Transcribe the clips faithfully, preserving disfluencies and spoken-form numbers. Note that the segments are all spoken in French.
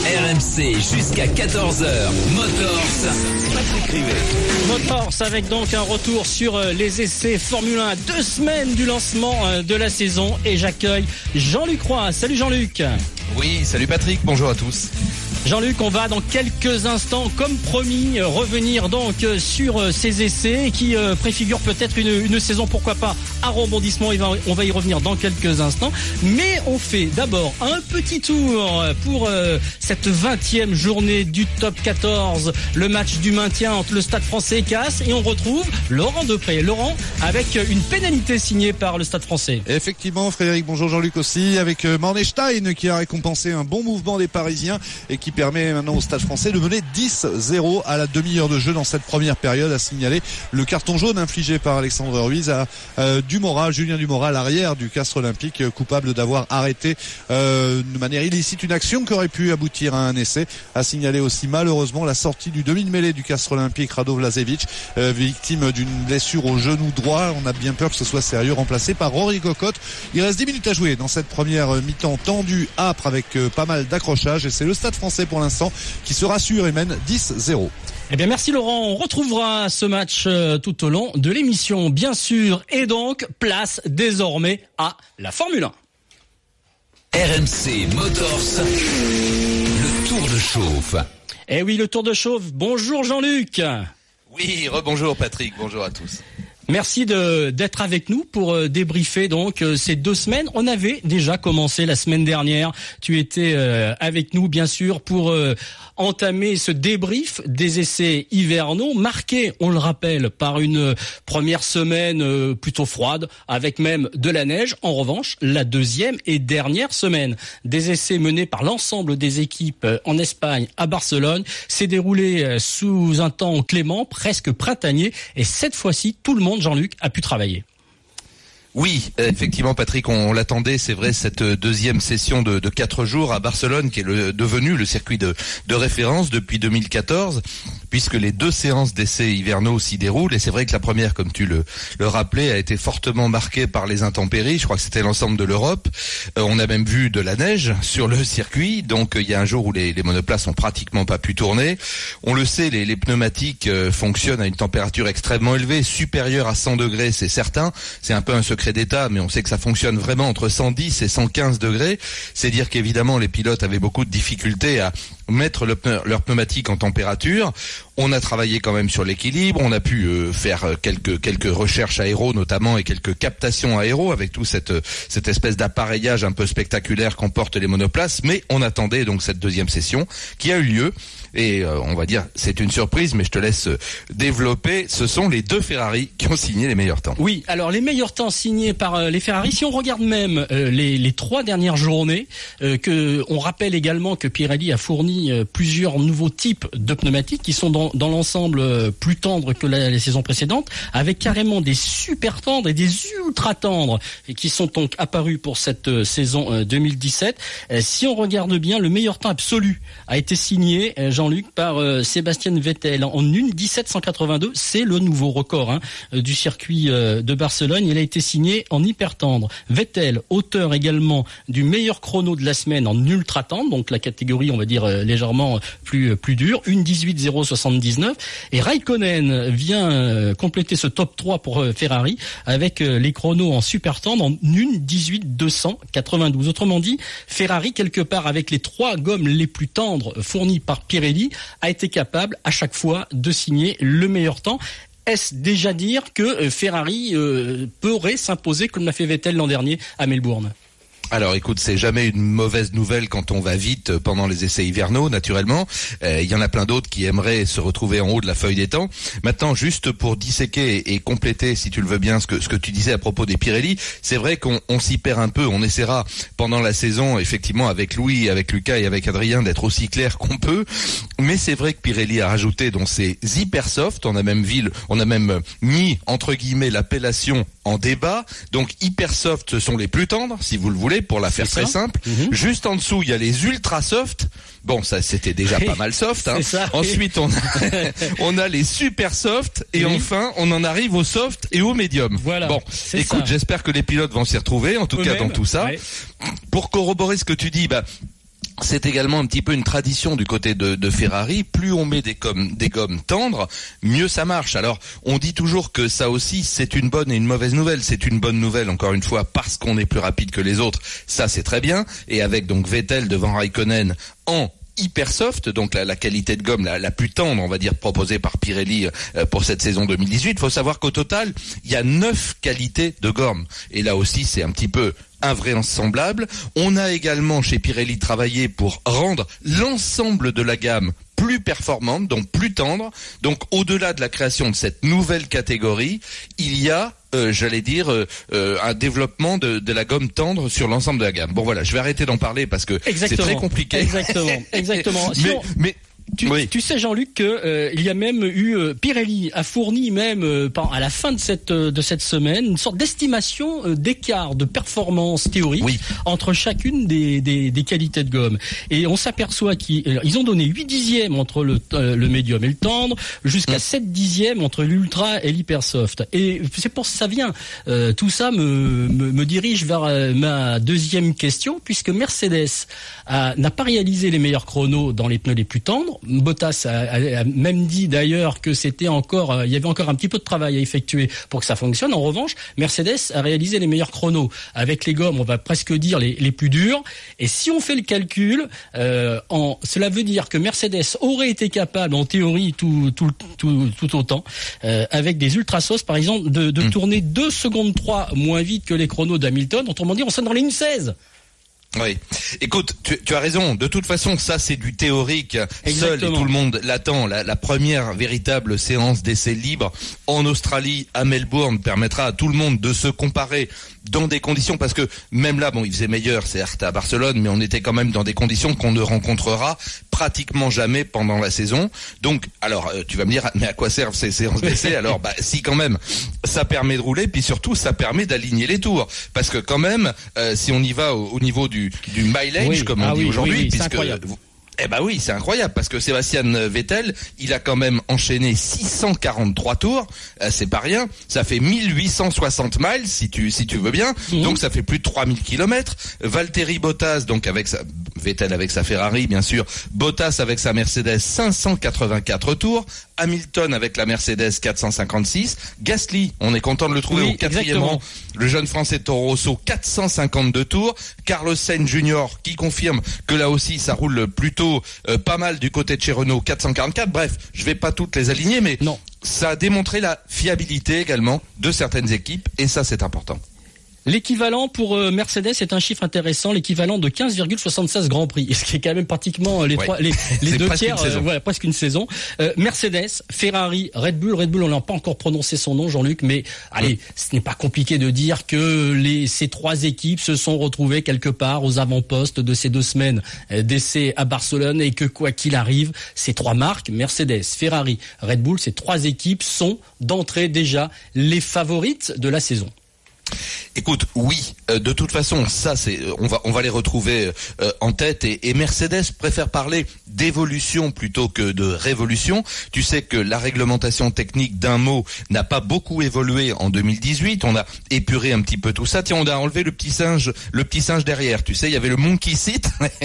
R M C jusqu'à quatorze heures. Motors, Patrick Rivet. Motors avec donc un retour sur les essais Formule un, deux semaines du lancement de la saison, et j'accueille Jean-Luc Roy. Salut Jean-Luc. Oui, salut Patrick, bonjour à tous. Jean-Luc, on va dans quelques instants, comme promis, revenir donc sur ces essais qui préfigurent peut-être une, une saison, pourquoi pas, à rebondissement. On va y revenir dans quelques instants. Mais on fait d'abord un petit tour pour cette vingtième journée du top quatorze, le match du maintien entre le Stade Français et Castres, et on retrouve Laurent Depré. Laurent, avec une pénalité signée par le Stade Français. Effectivement, Frédéric, bonjour Jean-Luc aussi, avec Mornestein qui a récompensé un bon mouvement des Parisiens et qui permet maintenant au Stade Français de mener dix zéro à la demi-heure de jeu dans cette première période. À signaler le carton jaune infligé par Alexandre Ruiz à euh, Dumora, Julien Dumora, l'arrière du Castres Olympique, euh, coupable d'avoir arrêté euh, de manière illicite une action qui aurait pu aboutir à un essai. À signaler aussi malheureusement la sortie du demi-mêlée du Castres Olympique, Rado Vlasevic, euh, victime d'une blessure au genou droit. On a bien peur que ce soit sérieux, remplacé par Rory Cocotte. Il reste dix minutes à jouer dans cette première mi-temps tendue, âpre, avec euh, pas mal d'accrochages, et c'est le Stade Français pour l'instant qui se rassure et mène dix zéro. Eh bien, merci Laurent. On retrouvera ce match euh, tout au long de l'émission, bien sûr. Et donc, place désormais à la Formule un. R M C Motors, le tour de chauffe. Eh oui, le tour de chauffe. Bonjour Jean-Luc. Oui, rebonjour Patrick, bonjour à tous. Merci de, d'être avec nous pour euh, débriefer donc euh, ces deux semaines. On avait déjà commencé la semaine dernière. Tu étais euh, avec nous, bien sûr, pour euh, entamer ce débrief des essais hivernaux, marqués, on le rappelle, par une première semaine euh, plutôt froide, avec même de la neige. En revanche, la deuxième et dernière semaine des essais menés par l'ensemble des équipes euh, en Espagne, à Barcelone, s'est déroulé euh, sous un temps clément, presque printanier, et cette fois-ci, tout le monde, Jean-Luc, a pu travailler. Oui, effectivement Patrick, on l'attendait, c'est vrai, cette deuxième session de, de quatre jours à Barcelone, qui est le, devenu le circuit de, de référence depuis deux mille quatorze, puisque les deux séances d'essais hivernaux s'y déroulent, et c'est vrai que la première, comme tu le, le rappelais, a été fortement marquée par les intempéries. Je crois que c'était l'ensemble de l'Europe. Euh, on a même vu de la neige sur le circuit, donc il y a un jour où les, les monoplaces ont pratiquement pas pu tourner. On le sait, les, les pneumatiques euh, fonctionnent à une température extrêmement élevée, supérieure à cent degrés, c'est certain. C'est un peu un secret d'État, mais on sait que ça fonctionne vraiment entre cent dix et cent quinze degrés. C'est dire qu'évidemment les pilotes avaient beaucoup de difficultés à mettre le pneu, leur pneumatique en température. On a travaillé quand même sur l'équilibre, on a pu euh, faire quelques quelques recherches aéro notamment, et quelques captations aéro avec tout cette cette espèce d'appareillage un peu spectaculaire qu'emportent les monoplaces, mais on attendait donc cette deuxième session qui a eu lieu. Et euh, on va dire, c'est une surprise, mais je te laisse développer. Ce sont les deux Ferrari qui ont signé les meilleurs temps. Oui, alors les meilleurs temps signés par euh, les Ferrari. Si on regarde même euh, les, les trois dernières journées, euh, que on rappelle également que Pirelli a fourni euh, plusieurs nouveaux types de pneumatiques qui sont dans, dans l'ensemble euh, plus tendres que la, les saisons précédentes, avec carrément des super tendres et des ultra tendres, et qui sont donc apparus pour cette euh, saison euh, deux mille dix-sept. Euh, si on regarde bien, le meilleur temps absolu a été signé, euh, Jean-Luc, par euh, Sébastien Vettel en une dix-sept cent quatre-vingt-deux. C'est le nouveau record hein, du circuit euh, de Barcelone. Il a été signé en hyper tendre. Vettel, auteur également du meilleur chrono de la semaine en ultra tendre, donc la catégorie, on va dire, euh, légèrement plus plus dure, une dix-huit zéro soixante-dix-neuf. Et Raikkonen vient euh, compléter ce top trois pour euh, Ferrari avec euh, les chronos en super tendre en une dix-huit deux cent quatre-vingt-douze. Autrement dit, Ferrari, quelque part, avec les trois gommes les plus tendres fournies par Pirelli, a été capable à chaque fois de signer le meilleur temps. Est-ce déjà dire que Ferrari euh, pourrait s'imposer comme l'a fait Vettel l'an dernier à Melbourne ? Alors écoute, c'est jamais une mauvaise nouvelle quand on va vite pendant les essais hivernaux, naturellement. Euh, il y en a plein d'autres qui aimeraient se retrouver en haut de la feuille des temps. Maintenant, juste pour disséquer et, et compléter, si tu le veux bien, ce que, ce que tu disais à propos des Pirelli, c'est vrai qu'on on s'y perd un peu. On essaiera pendant la saison, effectivement, avec Louis, avec Lucas et avec Adrien, d'être aussi clair qu'on peut. Mais c'est vrai que Pirelli a rajouté donc ces hyper soft. On a même vu, on a même mis, entre guillemets, l'appellation en débat. Donc hyper soft, ce sont les plus tendres, si vous le voulez, pour la faire très simple. Mmh. Juste en dessous, il y a les ultra soft. Bon, ça c'était déjà pas mal soft. Hein. Ça, Ensuite, on a, on a les super soft et oui. Enfin, on en arrive au soft et au médium. Voilà. Bon, écoute, ça. J'espère que les pilotes vont s'y retrouver. En tout Eux cas, même. Dans tout ça, ouais. Pour corroborer ce que tu dis, bah. c'est également un petit peu une tradition du côté de, de Ferrari. Plus on met des gommes, des gommes tendres, mieux ça marche. Alors, on dit toujours que ça aussi, c'est une bonne et une mauvaise nouvelle. C'est une bonne nouvelle, encore une fois, parce qu'on est plus rapide que les autres. Ça, c'est très bien. Et avec donc Vettel devant Raikkonen en hyper soft, donc la, la qualité de gomme la, la plus tendre, on va dire, proposée par Pirelli euh, pour cette saison deux mille dix-huit. Il faut savoir qu'au total, il y a neuf qualités de gomme. Et là aussi, c'est un petit peu invraisemblable. On a également chez Pirelli travaillé pour rendre l'ensemble de la gamme plus performante, donc plus tendre. Donc au-delà de la création de cette nouvelle catégorie, il y a Euh, j'allais dire euh, euh, un développement de, de la gomme tendre sur l'ensemble de la gamme. Bon voilà, je vais arrêter d'en parler parce que exactement, c'est très compliqué. Exactement, exactement. mais, on... mais Tu, oui. tu sais, Jean-Luc, que euh, il y a même eu euh, Pirelli a fourni même euh, à la fin de cette euh, de cette semaine une sorte d'estimation euh, d'écart de performance théorique oui. entre chacune des, des des qualités de gomme. Et on s'aperçoit qu'ils ils ont donné huit dixièmes entre le euh, le médium et le tendre, jusqu'à mmh. sept dixièmes entre l'ultra et l'hypersoft. Et c'est pour ça vient euh, tout ça me, me me dirige vers euh, ma deuxième question, puisque Mercedes a, n'a pas réalisé les meilleurs chronos dans les pneus les plus tendres. Bottas a, a, a même dit d'ailleurs que c'était encore, euh, il y avait encore un petit peu de travail à effectuer pour que ça fonctionne. En revanche, Mercedes a réalisé les meilleurs chronos avec les gommes, on va presque dire les, les plus dures. Et si on fait le calcul, euh, en, cela veut dire que Mercedes aurait été capable, en théorie, tout, tout, tout, tout autant, euh, avec des ultrasos par exemple, de, de mmh. tourner deux secondes trois moins vite que les chronos d'Hamilton. Autrement dit, on sonne dans la ligne seize. Oui. Écoute, tu, tu as raison. De toute façon, ça c'est du théorique. Exactement. Seul et tout le monde l'attend. La, la première véritable séance d'essai libre en Australie, à Melbourne, permettra à tout le monde de se comparer dans des conditions, parce que même là, bon, il faisait meilleur, certes, à Barcelone, mais on était quand même dans des conditions qu'on ne rencontrera pratiquement jamais pendant la saison. Donc, alors, euh, tu vas me dire, mais à quoi servent ces séances d'essai? Alors, bah, si quand même, ça permet de rouler, puis surtout, ça permet d'aligner les tours, parce que quand même, euh, si on y va au, au niveau du, du mileage, oui. comme on ah dit oui, aujourd'hui, oui, oui, puisque eh ben oui, c'est incroyable parce que Sébastien Vettel, il a quand même enchaîné six cent quarante-trois tours, euh, c'est pas rien. Ça fait mille huit cent soixante miles si tu si tu veux bien. Mmh. Donc ça fait plus de trois mille kilomètres. Valtteri Bottas, donc avec sa Vettel avec sa Ferrari bien sûr, Bottas avec sa Mercedes cinq cent quatre-vingt-quatre tours, Hamilton avec la Mercedes quatre cent cinquante-six, Gasly, on est content de le trouver oui, au quatrième rang, le jeune Français de Toro Rosso quatre cent cinquante-deux tours, Carlos Sainz Junior qui confirme que là aussi ça roule plutôt Euh, pas mal du côté de chez Renault, quatre cent quarante-quatre. Bref, je vais pas toutes les aligner, mais non. Ça a démontré la fiabilité également de certaines équipes, et ça c'est important. L'équivalent pour euh, Mercedes est un chiffre intéressant, l'équivalent de quinze virgule soixante-seize Grands Prix, ce qui est quand même pratiquement les ouais. trois, les, les deux tiers, euh, voilà, presque une saison. Euh, Mercedes, Ferrari, Red Bull, Red Bull, on n'a pas encore prononcé son nom, Jean-Luc, mais allez, mmh. ce n'est pas compliqué de dire que les ces trois équipes se sont retrouvées quelque part aux avant-postes de ces deux semaines d'essai à Barcelone, et que quoi qu'il arrive, ces trois marques, Mercedes, Ferrari, Red Bull, ces trois équipes sont d'entrée déjà les favorites de la saison. Écoute, oui, euh, de toute façon, ça c'est, on va, on va les retrouver euh, en tête. Et, et Mercedes préfère parler d'évolution plutôt que de révolution. Tu sais que la réglementation technique d'un mot n'a pas beaucoup évolué en deux mille dix-huit. On a épuré un petit peu tout ça. Tiens, on a enlevé le petit singe, le petit singe derrière. Tu sais, il y avait le monkey seat.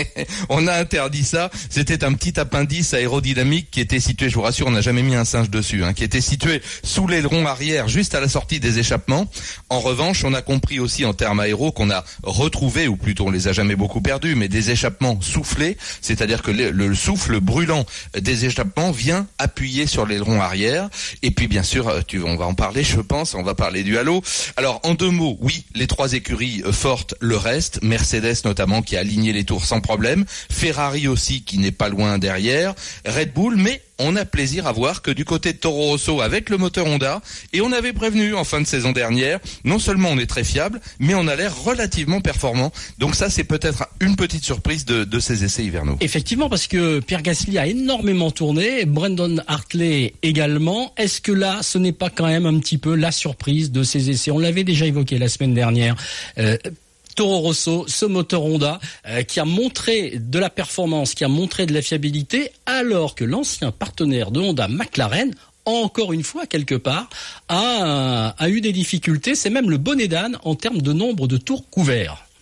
On a interdit ça. C'était un petit appendice aérodynamique qui était situé, je vous rassure, on n'a jamais mis un singe dessus, hein, qui était situé sous l'aileron arrière, juste à la sortie des échappements. En revanche, on a compris aussi en termes aéro qu'on a retrouvé, ou plutôt on les a jamais beaucoup perdus, mais des échappements soufflés, c'est-à-dire que le, le souffle brûlant des échappements vient appuyer sur l'aileron arrière. Et puis bien sûr, tu, on va en parler, je pense, on va parler du halo. Alors en deux mots, oui, les trois écuries fortes, le reste, Mercedes notamment qui a aligné les tours sans problème, Ferrari aussi qui n'est pas loin derrière, Red Bull, mais on a plaisir à voir que du côté de Toro Rosso avec le moteur Honda, et on avait prévenu en fin de saison dernière, non seulement on est très fiable, mais on a l'air relativement performant. Donc ça, c'est peut-être une petite surprise de, de ces essais hivernaux. Effectivement, parce que Pierre Gasly a énormément tourné, Brandon Hartley également. Est-ce que là, ce n'est pas quand même un petit peu la surprise de ces essais? On l'avait déjà évoqué la semaine dernière. Euh, Toro Rosso, ce moteur Honda euh, qui a montré de la performance, qui a montré de la fiabilité, alors que l'ancien partenaire de Honda, McLaren, encore une fois, quelque part, a, a eu des difficultés. C'est même le bonnet d'âne en termes de nombre de tours couverts.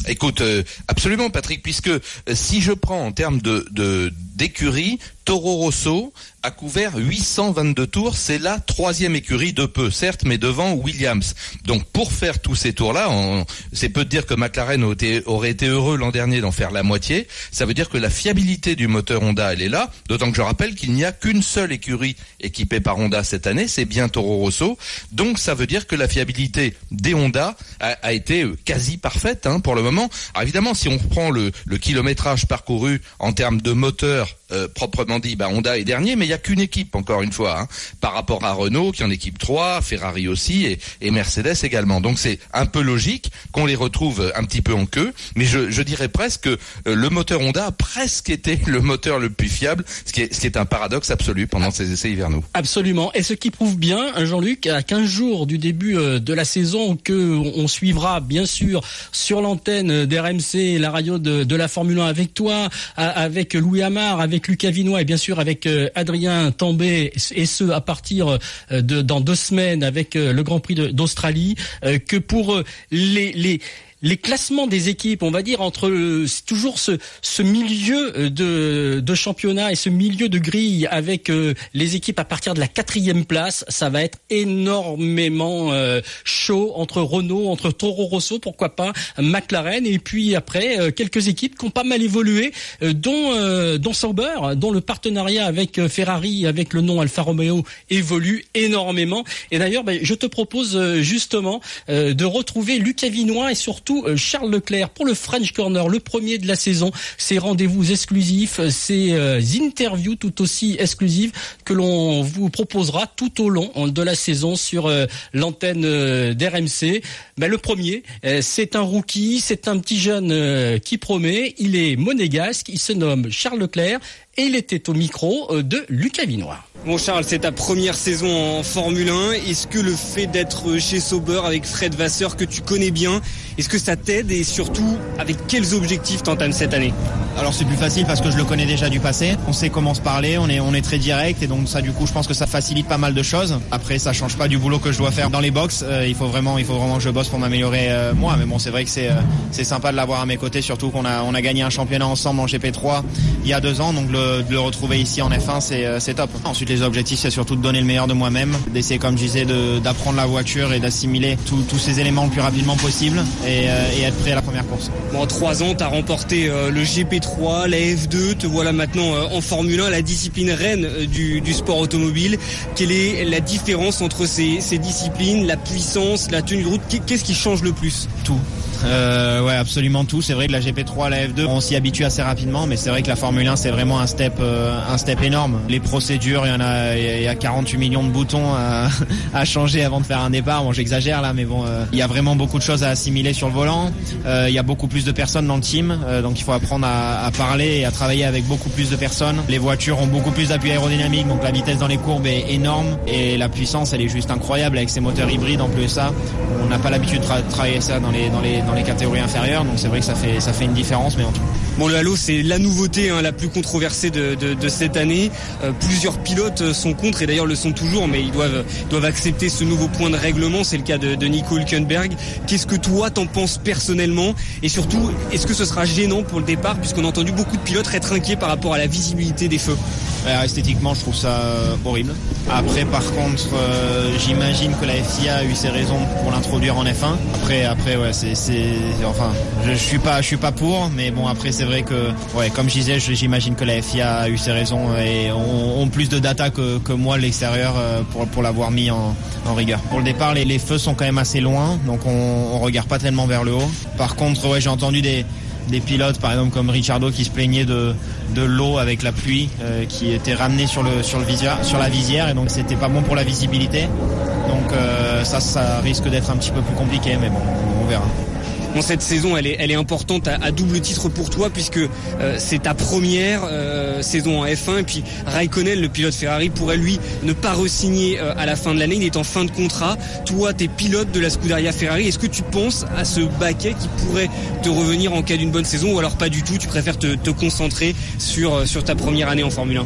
Écoute, euh, absolument Patrick, puisque euh, si je prends en termes de, de d'écurie, Toro Rosso a couvert huit cent vingt-deux tours, c'est la troisième écurie de peu, certes, mais devant Williams. Donc pour faire tous ces tours-là, on, c'est peu de dire que McLaren aurait été, aurait été heureux l'an dernier d'en faire la moitié. Ça veut dire que la fiabilité du moteur Honda, elle est là, d'autant que je rappelle qu'il n'y a qu'une seule écurie équipée par Honda cette année, c'est bien Toro Rosso. Donc ça veut dire que la fiabilité des Honda a, a été quasi parfaite hein, pour le moment. Alors évidemment, si on reprend le, le kilométrage parcouru en termes de moteur, Euh, proprement dit, bah, Honda est dernier, mais il n'y a qu'une équipe, encore une fois, hein, par rapport à Renault, qui en équipe trois, Ferrari aussi, et, et Mercedes également. Donc c'est un peu logique qu'on les retrouve un petit peu en queue, mais je, je dirais presque que euh, le moteur Honda a presque été le moteur le plus fiable, ce qui est, ce qui est un paradoxe absolu pendant ces essais hivernaux. Absolument, et ce qui prouve bien, Jean-Luc, à quinze jours du début de la saison, que on suivra bien sûr sur l'antenne d'R M C, la radio de, de la Formule un avec toi, avec Louis Amar, avec Lucas Vinois et bien sûr avec euh, Adrien Tambay, et ce à partir euh, de dans deux semaines avec euh, le Grand Prix de, d'Australie, euh, que pour euh, les les les classements des équipes, on va dire entre euh, toujours ce ce milieu de de championnat et ce milieu de grille avec euh, les équipes à partir de la quatrième place, ça va être énormément euh, chaud entre Renault, entre Toro Rosso, pourquoi pas McLaren, et puis après euh, quelques équipes qui ont pas mal évolué, euh, dont euh, dont Sauber, dont le partenariat avec euh, Ferrari, avec le nom Alfa Romeo, évolue énormément. Et d'ailleurs, ben, je te propose euh, justement euh, de retrouver Lucas Vinois et surtout Charles Leclerc pour le French Corner, le premier de la saison. Ces rendez-vous exclusifs, ces euh, interviews tout aussi exclusives que l'on vous proposera tout au long de la saison sur euh, l'antenne euh, d'R M C. Ben, le premier, euh, c'est un rookie, c'est un petit jeune euh, qui promet. Il est monégasque, il se nomme Charles Leclerc et il était au micro euh, de Lucas Vinois. Bon Charles, c'est ta première saison en Formule un. Est-ce que le fait d'être chez Sauber avec Fred Vasseur que tu connais bien, est-ce que ça t'aide, et surtout avec quels objectifs t'entames cette année? Alors c'est plus facile parce que je le connais déjà du passé. On sait comment se parler, on est on est très direct, et donc ça du coup je pense que ça facilite pas mal de choses. Après ça change pas du boulot que je dois faire dans les box. Euh, il faut vraiment il faut vraiment que je bosse pour m'améliorer euh, moi. Mais bon, c'est vrai que c'est euh, c'est sympa de l'avoir à mes côtés, surtout qu'on a on a gagné un championnat ensemble en G P trois il y a deux ans, donc le, de le retrouver ici en F un c'est euh, c'est top. Ensuite les objectifs c'est surtout de donner le meilleur de moi-même, d'essayer comme je disais de, d'apprendre la voiture et d'assimiler tous ces éléments le plus rapidement possible, et, euh, et être prêt à la première course. Bon, en trois ans, tu as remporté euh, le G P trois, la F deux, te voilà maintenant euh, en Formule un, la discipline reine euh, du, du sport automobile. Quelle est la différence entre ces, ces disciplines, la puissance, la tenue de route? Qu'est-ce qui change le plus? Tout. Euh, ouais, absolument tout. C'est vrai que la G P trois, la F deux, on s'y habitue assez rapidement, mais c'est vrai que la Formule un, c'est vraiment un step, euh, un step énorme. Les procédures, il y en a, il y a quarante-huit millions de boutons à, à changer avant de faire un départ. Bon, j'exagère là, mais bon, euh, il y a vraiment beaucoup de choses à assimiler sur le volant. Euh, il y a beaucoup plus de personnes dans le team, euh, donc il faut apprendre à, à parler et à travailler avec beaucoup plus de personnes. Les voitures ont beaucoup plus d'appui aérodynamique, donc la vitesse dans les courbes est énorme, et la puissance, elle est juste incroyable avec ces moteurs hybrides en plus de ça. On n'a pas l'habitude de tra- travailler ça dans les, dans les, dans les catégories inférieures, donc c'est vrai que ça fait, ça fait une différence, mais en tout. Bon, le halo, c'est la nouveauté hein, la plus controversée de, de, de cette année. Euh, plusieurs pilotes sont contre, et d'ailleurs le sont toujours, mais ils doivent, doivent accepter ce nouveau point de règlement. C'est le cas de, de Nico Hülkenberg. Qu'est-ce que toi t'en penses personnellement, et surtout, est-ce que ce sera gênant pour le départ, puisqu'on a entendu beaucoup de pilotes être inquiets par rapport à la visibilité des feux? Alors, esthétiquement, je trouve ça euh, horrible. Après, par contre, euh, j'imagine que la F I A a eu ses raisons pour l'introduire en F un. Après, après, ouais, c'est, c'est, enfin, je, je suis pas, je suis pas pour, mais bon, après, c'est vrai que, ouais, comme je disais, j'imagine que la F I A a eu ses raisons et ont, ont plus de data que, que moi, l'extérieur, pour, pour l'avoir mis en, en rigueur. Pour le départ, les, les feux sont quand même assez loin, donc on, on regarde pas tellement vers le haut. Par contre, ouais, j'ai entendu des des pilotes par exemple comme Ricciardo qui se plaignait de de l'eau avec la pluie euh, qui était ramenée sur le sur le visière, sur la visière, et donc c'était pas bon pour la visibilité. Donc euh, ça ça risque d'être un petit peu plus compliqué, mais bon, on verra. Bon, cette saison, elle est, elle est importante à, à double titre pour toi, puisque euh, c'est ta première euh, saison en F un, et puis Raikkonen, le pilote Ferrari, pourrait lui ne pas re-signer euh, à la fin de l'année. Il est en fin de contrat. Toi, t'es pilote de la Scuderia Ferrari. Est-ce que tu penses à ce baquet qui pourrait te revenir en cas d'une bonne saison, ou alors pas du tout? Tu préfères te, te concentrer sur sur ta première année en Formule un?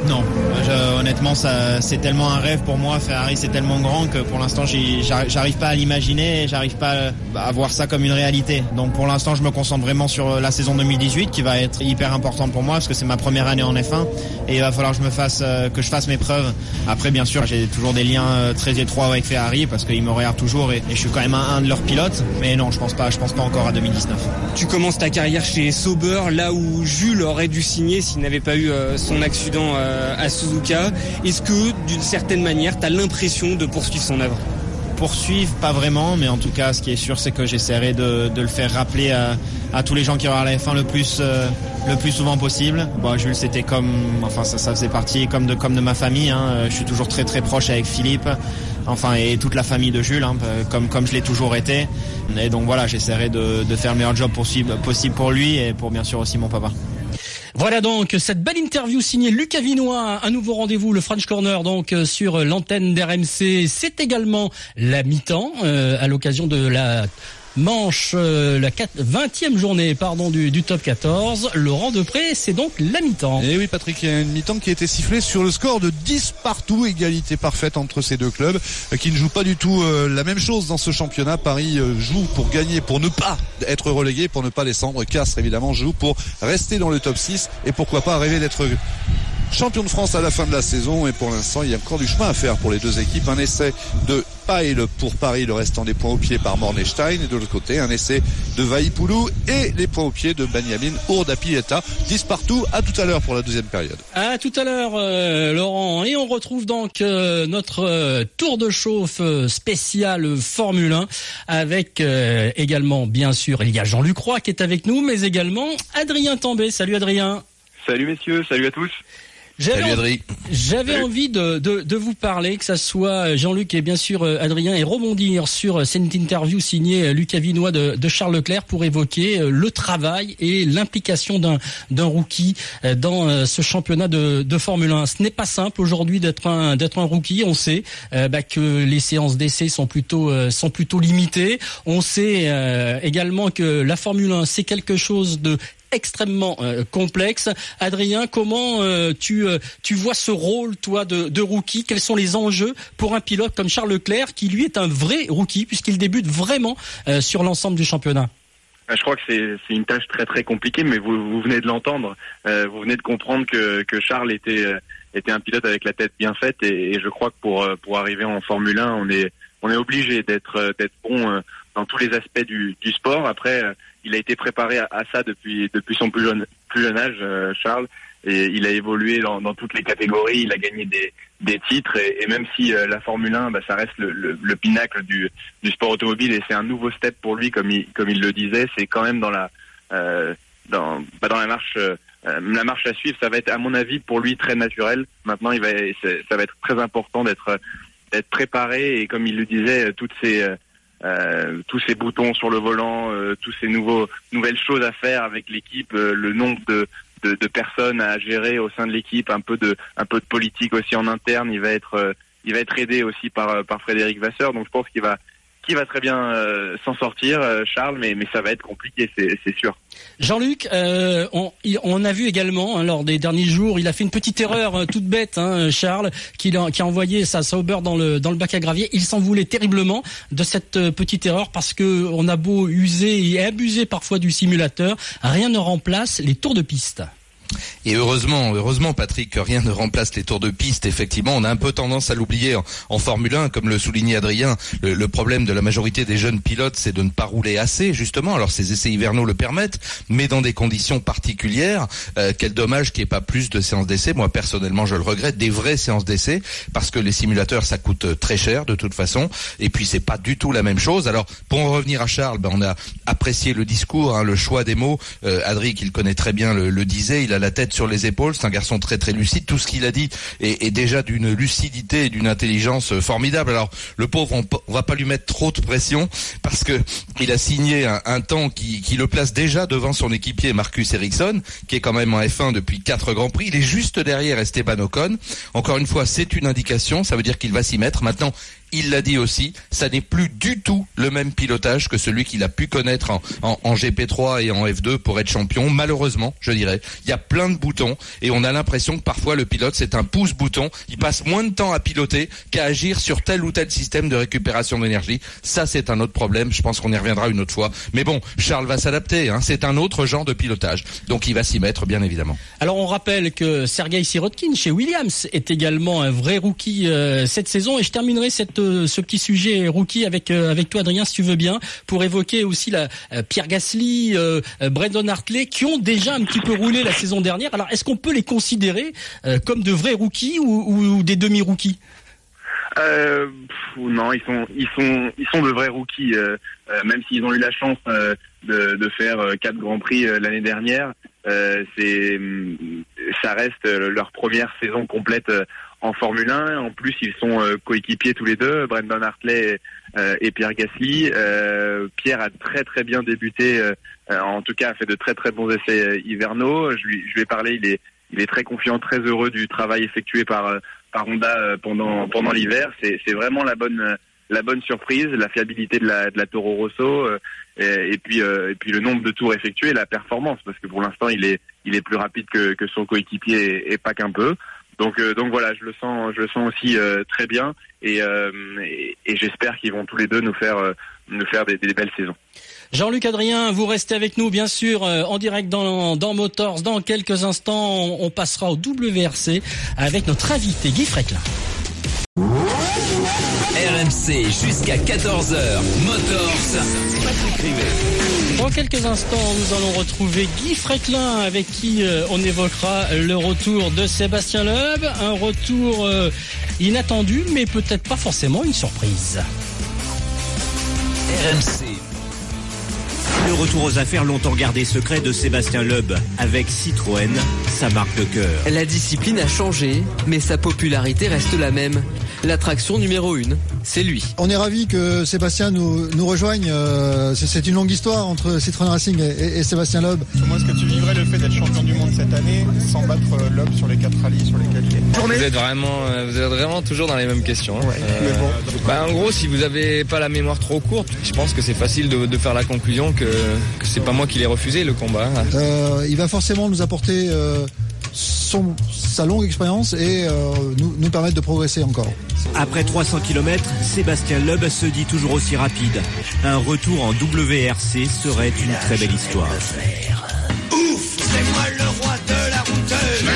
Non, je, honnêtement, ça, c'est tellement un rêve pour moi. Ferrari, c'est tellement grand que pour l'instant, j'y, j'arrive pas à l'imaginer, j'arrive pas à voir ça comme une réalité. Donc pour l'instant, je me concentre vraiment sur la saison deux mille dix-huit qui va être hyper importante pour moi parce que c'est ma première année en F un et il va falloir que je me fasse, que je fasse mes preuves. Après, bien sûr, j'ai toujours des liens très étroits avec Ferrari parce qu'ils me regardent toujours et, et je suis quand même un, un de leurs pilotes. Mais non, je pense pas, je pense pas encore à deux mille dix-neuf. Tu commences ta carrière chez Sauber, là où Jules aurait dû signer s'il n'avait pas eu euh, son accident euh, à Suzuka. Est-ce que, d'une certaine manière, tu as l'impression de poursuivre son œuvre ? Poursuivre, pas vraiment, mais en tout cas, ce qui est sûr, c'est que j'essaierai de, de le faire rappeler à, à tous les gens qui regardent la F un le plus, euh, le plus souvent possible. Bon, Jules, c'était comme, enfin, ça, ça faisait partie comme de, comme de ma famille. Hein. Je suis toujours très, très proche avec Philippe, enfin, et toute la famille de Jules, hein, comme, comme je l'ai toujours été. Et donc voilà, j'essaierai de, de faire le meilleur job possible, possible pour lui et pour bien sûr aussi mon papa. Voilà donc cette belle interview signée Lucas Vinoy, un nouveau rendez-vous, le French Corner donc sur l'antenne d'R M C. C'est également la mi-temps euh, à l'occasion de la manche, euh, la vingtième journée pardon du, du top quatorze. Laurent Depré, c'est donc la mi-temps. Et oui Patrick, il y a une mi-temps qui a été sifflée sur le score de dix partout, égalité parfaite entre ces deux clubs euh, qui ne jouent pas du tout euh, la même chose dans ce championnat. Paris euh, joue pour gagner, pour ne pas être relégué, pour ne pas descendre. Castres évidemment joue pour rester dans le top six et pourquoi pas rêver d'être champion de France à la fin de la saison. Et pour l'instant il y a encore du chemin à faire pour les deux équipes. Un essai de Paille pour Paris, le restant des points au pied par Mornestein, et de l'autre côté un essai de Vaipoulou et les points au pied de Benjamin Urdapieta. dix partout. À tout à l'heure pour la deuxième période. À tout à l'heure euh, Laurent, et on retrouve donc euh, notre euh, tour de chauffe euh, spécial Formule un avec euh, également bien sûr il y a Jean-Luc Roy qui est avec nous, mais également Adrien Tambay. Salut Adrien. Salut messieurs, salut à tous. J'avais, Salut Adrien. J'avais Salut. envie de, de, de vous parler, que ça soit Jean-Luc et bien sûr Adrien, et rebondir sur cette interview signée Lucas Vinoy de, de Charles Leclerc pour évoquer le travail et l'implication d'un, d'un rookie dans ce championnat de, de Formule un. Ce n'est pas simple aujourd'hui d'être un, d'être un rookie. On sait euh, bah, que les séances d'essai sont plutôt, euh, sont plutôt limitées. On sait euh, également que la Formule un, c'est quelque chose de extrêmement euh, complexe. Adrien, comment euh, tu euh, tu vois ce rôle toi de, de rookie ? Quels sont les enjeux pour un pilote comme Charles Leclerc qui lui est un vrai rookie puisqu'il débute vraiment euh, sur l'ensemble du championnat ? Je crois que c'est, c'est une tâche très très compliquée, mais vous, vous venez de l'entendre. Euh, vous venez de comprendre que, que Charles était euh, était un pilote avec la tête bien faite, et, et je crois que pour pour arriver en Formule un, on est on est obligé d'être d'être bon euh, dans tous les aspects du, du sport. Après, euh, il a été préparé à, à ça depuis depuis son plus jeune plus jeune âge, euh, Charles, et il a évolué dans, dans toutes les catégories. Il a gagné des des titres, et, et même si euh, la Formule un, bah, ça reste le, le, le pinacle du du sport automobile, et c'est un nouveau step pour lui, comme il comme il le disait, c'est quand même dans la euh, dans bah, dans la marche euh, la marche à suivre. Ça va être, à mon avis, pour lui très naturel. Maintenant, il va ça va être très important d'être d'être préparé, et comme il le disait, toutes ces Euh, tous ces boutons sur le volant, euh, tous ces nouveaux nouvelles choses à faire avec l'équipe, euh, le nombre de, de de personnes à gérer au sein de l'équipe, un peu de un peu de politique aussi en interne. Il va être euh, il va être aidé aussi par par Frédéric Vasseur, donc je pense qu'il va qui va très bien euh, s'en sortir, euh, Charles, mais mais ça va être compliqué, c'est c'est sûr. Jean-Luc, euh, on, on a vu également hein, lors des derniers jours, il a fait une petite erreur hein, toute bête, hein, Charles, qui a, qui a envoyé sa Sauber dans le dans le bac à gravier. Il s'en voulait terriblement de cette euh, petite erreur parce que on a beau user et abuser parfois du simulateur, rien ne remplace les tours de piste. Et heureusement, heureusement Patrick, que rien ne remplace les tours de piste. Effectivement, on a un peu tendance à l'oublier en, en Formule un, comme le soulignait Adrien. Le, le problème de la majorité des jeunes pilotes, c'est de ne pas rouler assez, justement. Alors ces essais hivernaux le permettent, mais dans des conditions particulières. Euh, quel dommage qu'il n'y ait pas plus de séances d'essai. Moi personnellement, je le regrette, des vraies séances d'essai, parce que les simulateurs, ça coûte très cher de toute façon. Et puis c'est pas du tout la même chose. Alors pour en revenir à Charles, ben, on a apprécié le discours, hein, le choix des mots. Euh, Adrien, qui le connaît très bien, le, le disait. Il a la tête sur les épaules, c'est un garçon très très lucide. Tout ce qu'il a dit est, est déjà d'une lucidité et d'une intelligence formidable. Alors le pauvre, on, on va pas lui mettre trop de pression, parce que il a signé un, un temps qui, qui le place déjà devant son équipier Marcus Ericsson, qui est quand même en F un depuis quatre Grands Prix. Il est juste derrière Esteban Ocon. Encore une fois, c'est une indication, ça veut dire qu'il va s'y mettre. Maintenant, il l'a dit aussi, ça n'est plus du tout le même pilotage que celui qu'il a pu connaître en, en, en G P trois et en F deux pour être champion. Malheureusement, je dirais, il y a plein de boutons et on a l'impression que parfois le pilote c'est un pouce-bouton. Il passe moins de temps à piloter qu'à agir sur tel ou tel système de récupération d'énergie. Ça, c'est un autre problème. Je pense qu'on y reviendra une autre fois. Mais bon, Charles va s'adapter. Hein. C'est un autre genre de pilotage, donc il va s'y mettre, bien évidemment. Alors on rappelle que Sergei Sirotkin chez Williams est également un vrai rookie euh, cette saison, et je terminerai cette, euh, ce petit sujet rookie avec euh, avec toi Adrien si tu veux bien, pour évoquer aussi la euh, Pierre Gasly, euh, euh, Brendan Hartley qui ont déjà un petit peu roulé la saison dernière. Alors est-ce qu'on peut les considérer euh, comme de vrais rookies ou, ou, ou des demi-rookies? Euh, pff, non, ils sont, ils sont, ils sont de vrais rookies. Euh, euh, même s'ils ont eu la chance euh, de, de faire euh, quatre grands prix euh, l'année dernière, euh, c'est, ça reste euh, leur première saison complète euh, en Formule un. En plus, ils sont euh, coéquipiers tous les deux, Brendan Hartley euh, et Pierre Gasly. Euh, Pierre a très très bien débuté, euh, en tout cas a fait de très très bons essais euh, hivernaux. Je lui, je lui ai parlé, il est, il est très confiant, très heureux du travail effectué par euh, par Honda pendant pendant l'hiver. C'est c'est vraiment la bonne la bonne surprise, la fiabilité de la de la Toro Rosso euh, et, et puis euh, et puis le nombre de tours effectués, la performance, parce que pour l'instant il est il est plus rapide que que son coéquipier et, et pas qu'un peu. Donc euh, donc voilà, je le sens je le sens aussi euh, très bien et, euh, et et j'espère qu'ils vont tous les deux nous faire euh, nous faire des, des belles saisons. Jean-Luc Adrien, vous restez avec nous bien sûr euh, en direct dans, dans Motors. Dans quelques instants, on, on passera au W R C avec notre invité Guy Fréquelin. R M C jusqu'à quatorze heures, Motors. Dans quelques instants, nous allons retrouver Guy Fréquelin avec qui euh, on évoquera le retour de Sébastien Loeb. Un retour euh, inattendu, mais peut-être pas forcément une surprise. R M C. Le retour aux affaires longtemps gardé secret de Sébastien Loeb. Avec Citroën, sa marque de cœur. La discipline a changé, mais sa popularité reste la même. L'attraction numéro une, c'est lui. On est ravis que Sébastien nous, nous rejoigne. Euh, c'est, c'est une longue histoire entre Citroën Racing et, et, et Sébastien Loeb. Comment est-ce que tu vivrais le fait d'être champion du monde cette année sans battre Loeb sur les quatre rallyes sur lesquels il est? Vous êtes vraiment, vous êtes vraiment toujours dans les mêmes questions. Hein. Ouais, euh, mais bon. Bah, en gros, si vous avez pas la mémoire trop courte, je pense que c'est facile de, de faire la conclusion que, que c'est pas moi qui l'ai refusé le combat. Euh, il va forcément nous apporter euh, son, sa longue expérience et euh, nous, nous permettre de progresser encore. Après trois cents kilomètres, Sébastien Loeb se dit toujours aussi rapide. Un retour en W R C serait une très belle histoire. Ouf, c'est moi le roi de la route.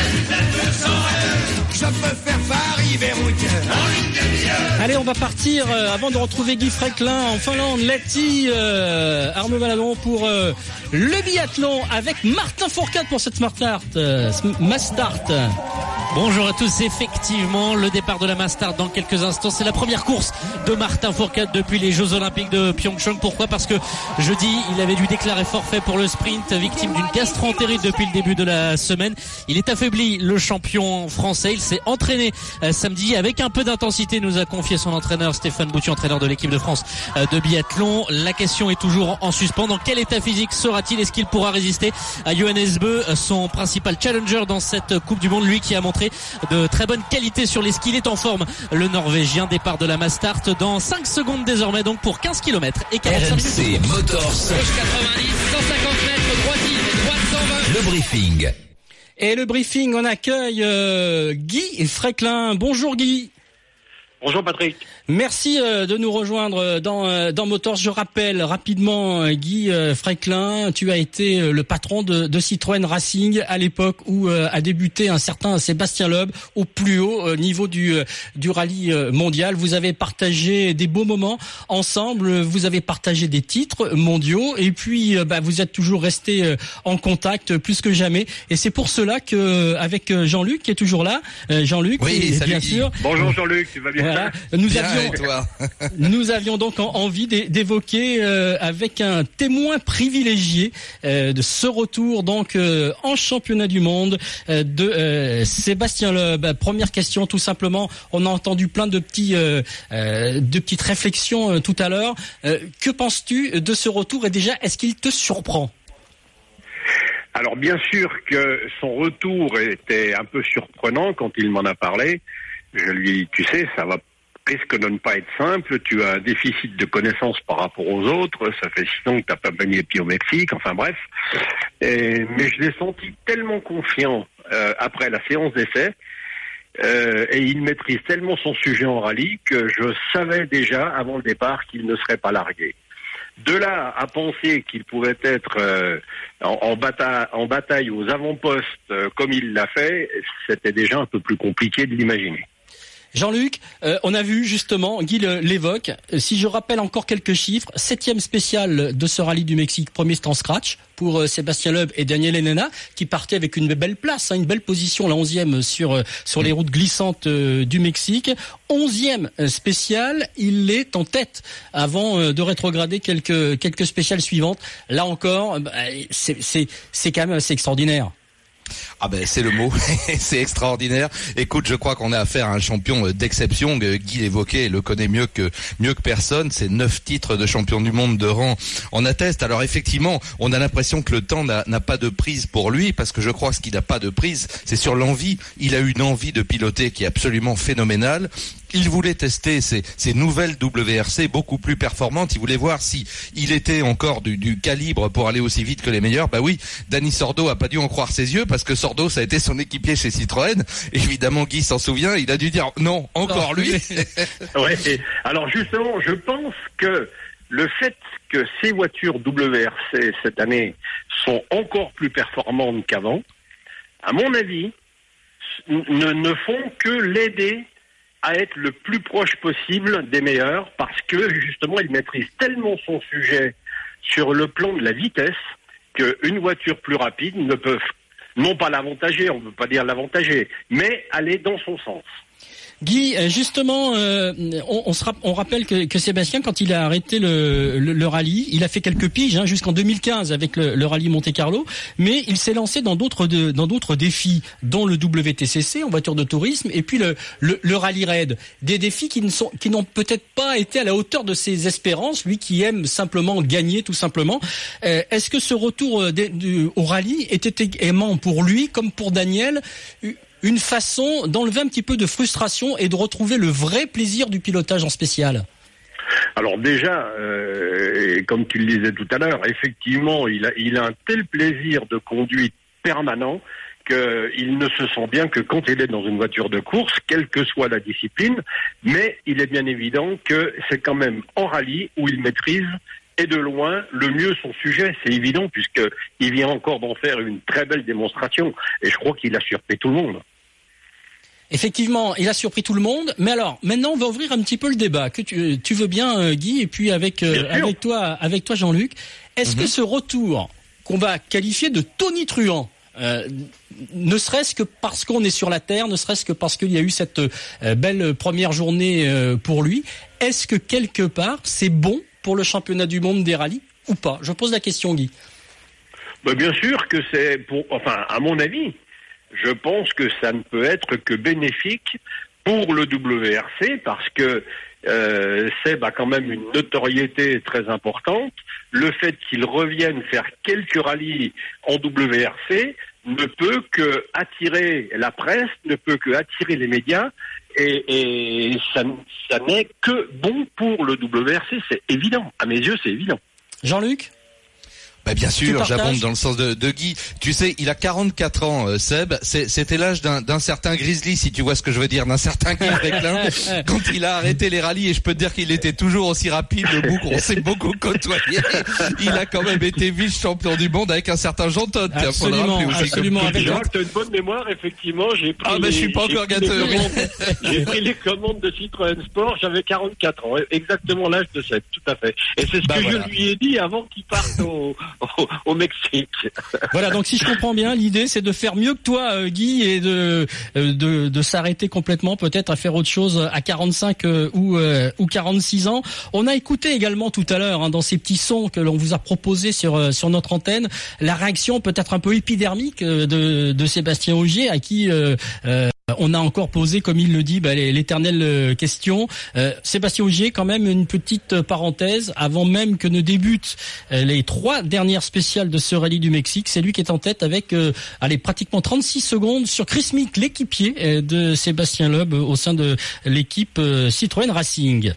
Je peux faire Paris-Verrouille en une demi-heure. Allez, on va partir euh, avant de retrouver Guy Fréquelin en Finlande. Letty, euh, Arnaud Valadon pour euh, le biathlon avec Martin Fourcade pour cette Smart Start. Euh, Mastart. Bonjour à tous, effectivement, le départ de la Mastart dans quelques instants. C'est la première course de Martin Fourcade depuis les Jeux Olympiques de Pyeongchang. Pourquoi ? Parce que jeudi, il avait dû déclarer forfait pour le sprint, victime d'une gastro-entérite depuis le début de la semaine. Il est affaibli, le champion français. Il s'est entraîné euh, samedi avec un peu d'intensité, nous a confié son entraîneur Stéphane Boutier, entraîneur de l'équipe de France euh, de biathlon. La question est toujours en suspens. Dans quel état physique sera-t-il ? Est-ce qu'il pourra résister à Johannes Bö, son principal challenger dans cette Coupe du Monde, lui qui a montré de très bonne qualité sur les skis? Il est en forme, le Norvégien. Départ de la Mastart dans cinq secondes désormais, donc pour quinze kilomètres et quarante-cinq minutes. R M C Motors. Gauche quatre-vingt-dix, cent cinquante mètres, droitine, droite cent vingt. Le briefing. Et le briefing, on accueille euh, Guy et Fréquelin. Bonjour Guy. Bonjour Patrick. Merci euh, de nous rejoindre dans euh, dans Motors. Je rappelle rapidement euh, Guy euh, Fréquelin, tu as été euh, le patron de, de Citroën Racing à l'époque où euh, a débuté un certain Sébastien Loeb au plus haut euh, niveau du euh, du rallye euh, mondial. Vous avez partagé des beaux moments ensemble, vous avez partagé des titres mondiaux et puis euh, bah, vous êtes toujours resté euh, en contact plus que jamais. Et c'est pour cela que avec Jean-Luc qui est toujours là, euh, Jean-Luc, oui, et, salut bien Guy. sûr. Bonjour Jean-Luc, tu vas bien? Voilà, nous Bien, avions et toi nous avions donc envie d'évoquer euh, avec un témoin privilégié euh, de ce retour donc euh, en championnat du monde euh, de euh, Sébastien Loeb. Première question tout simplement, on a entendu plein de petits euh, euh, de petites réflexions euh, tout à l'heure. Euh, que penses-tu de ce retour et déjà est-ce qu'il te surprend? Alors bien sûr que son retour était un peu surprenant quand il m'en a parlé. Je lui ai dit, tu sais, ça va risque de ne pas être simple. Tu as un déficit de connaissances par rapport aux autres. Ça fait six ans que tu n'as pas bagné les pieds au Mexique. Enfin bref. Et, mais je l'ai senti tellement confiant euh, après la séance d'essai. Euh, et il maîtrise tellement son sujet en rallye que je savais déjà avant le départ qu'il ne serait pas largué. De là à penser qu'il pouvait être euh, en, en, bataille, en bataille aux avant-postes euh, comme il l'a fait, c'était déjà un peu plus compliqué de l'imaginer. Jean-Luc, euh, on a vu justement, Guy l'évoque, si je rappelle encore quelques chiffres, septième spécial de ce rallye du Mexique, premier stand scratch pour euh, Sébastien Loeb et Daniel Henena, qui partaient avec une belle place, hein, une belle position, la onzième sur, euh, sur les routes glissantes euh, du Mexique. Onzième spécial, il est en tête avant euh, de rétrograder quelques, quelques spéciales suivantes. Là encore, bah, c'est, c'est, c'est quand même assez extraordinaire. Ah ben c'est le mot, c'est extraordinaire. Écoute, je crois qu'on a affaire à un champion d'exception. Guy l'évoquait, le connaît mieux que mieux que personne. C'est neuf titres de champion du monde de rang en atteste. Alors effectivement, on a l'impression que le temps n'a, n'a pas de prise pour lui, parce que je crois que ce qu'il n'a pas de prise, c'est sur l'envie. Il a une envie de piloter qui est absolument phénoménale. Il voulait tester ces, ces nouvelles W R C beaucoup plus performantes. Il voulait voir si il était encore du, du calibre pour aller aussi vite que les meilleurs. Bah oui, Dani Sordo a pas dû en croire ses yeux, parce que Sordo, ça a été son équipier chez Citroën. Évidemment, Guy s'en souvient. Il a dû dire non, encore lui. Ouais. Alors justement, je pense que le fait que ces voitures W R C cette année sont encore plus performantes qu'avant, à mon avis, ne, ne font que l'aider à être le plus proche possible des meilleurs, parce que justement il maîtrise tellement son sujet sur le plan de la vitesse qu'une voiture plus rapide ne peut non pas l'avantager, on ne peut pas dire l'avantager, mais aller dans son sens. Guy, justement, euh, on, on, se rapp- on rappelle que, que Sébastien, quand il a arrêté le, le, le rallye, il a fait quelques piges hein, jusqu'en deux mille quinze avec le, le rallye Monte-Carlo, mais il s'est lancé dans d'autres de, dans d'autres défis, dont le W T C C en voiture de tourisme, et puis le, le, le rallye raid. Des défis qui ne sont, qui n'ont peut-être pas été à la hauteur de ses espérances, lui qui aime simplement gagner, tout simplement. Euh, est-ce que ce retour de, de, au rallye était aimant pour lui, comme pour Daniel, une façon d'enlever un petit peu de frustration et de retrouver le vrai plaisir du pilotage en spécial? Alors déjà, euh, comme tu le disais tout à l'heure, effectivement, il a, il a un tel plaisir de conduite permanent qu'il ne se sent bien que quand il est dans une voiture de course, quelle que soit la discipline, mais il est bien évident que c'est quand même en rallye où il maîtrise et de loin le mieux son sujet, c'est évident, puisqu'il vient encore d'en faire une très belle démonstration, et je crois qu'il a surpris tout le monde. Effectivement, il a surpris tout le monde. Mais alors, maintenant, on va ouvrir un petit peu le débat. Que tu, tu veux bien, Guy, et puis avec euh, avec toi, avec toi, Jean-Luc. Est-ce mm-hmm. que ce retour qu'on va qualifier de tonitruant, euh, ne serait-ce que parce qu'on est sur la terre, ne serait-ce que parce qu'il y a eu cette euh, belle première journée euh, pour lui, est-ce que quelque part c'est bon pour le championnat du monde des rallyes ou pas? Je pose la question, Guy. Bah, bien sûr que c'est pour, enfin, à mon avis. Je pense que ça ne peut être que bénéfique pour le W R C, parce que euh, Seb a quand même une notoriété très importante. Le fait qu'il revienne faire quelques rallyes en W R C ne peut que attirer la presse, ne peut que attirer les médias, et, et ça, ça n'est que bon pour le W R C, c'est évident. À mes yeux, c'est évident. Jean-Luc ? Bah bien sûr, j'abonde dans le sens de, de Guy. Tu sais, il a quarante-quatre ans, euh, Seb. C'est, c'était l'âge d'un, d'un certain Grizzly, si tu vois ce que je veux dire, d'un certain Guy Reclin, quand il a arrêté les rallyes. Et je peux te dire qu'il était toujours aussi rapide, le bouc. On s'est beaucoup côtoyé. Il a quand même été vice-champion du monde avec un certain Jean Todt. Absolument, aussi, absolument. Tu as une bonne mémoire, effectivement. J'ai pris ah, mais les, je suis pas encore gâteux. J'ai pris les commandes de Citroën Sport. J'avais quarante-quatre ans, exactement l'âge de Seb, tout à fait. Et c'est ce bah, que voilà. je lui ai dit avant qu'il parte au Au, au Mexique. Voilà, donc si je comprends bien, l'idée c'est de faire mieux que toi, euh, Guy, et de, euh, de de s'arrêter complètement, peut-être à faire autre chose à quarante-cinq euh, ou euh, ou quarante-six ans. On a écouté également tout à l'heure hein, dans ces petits sons que l'on vous a proposés sur euh, sur notre antenne, la réaction peut-être un peu épidermique euh, de de Sébastien Ogier, à qui euh, euh, On a encore posé, comme il le dit, bah, l'éternelle question. Euh, Sébastien Ogier, quand même, une petite parenthèse, avant même que ne débutent les trois dernières spéciales de ce rallye du Mexique. C'est lui qui est en tête avec euh, allez, pratiquement trente-six secondes sur Chris Mick, l'équipier de Sébastien Loeb au sein de l'équipe euh, Citroën Racing.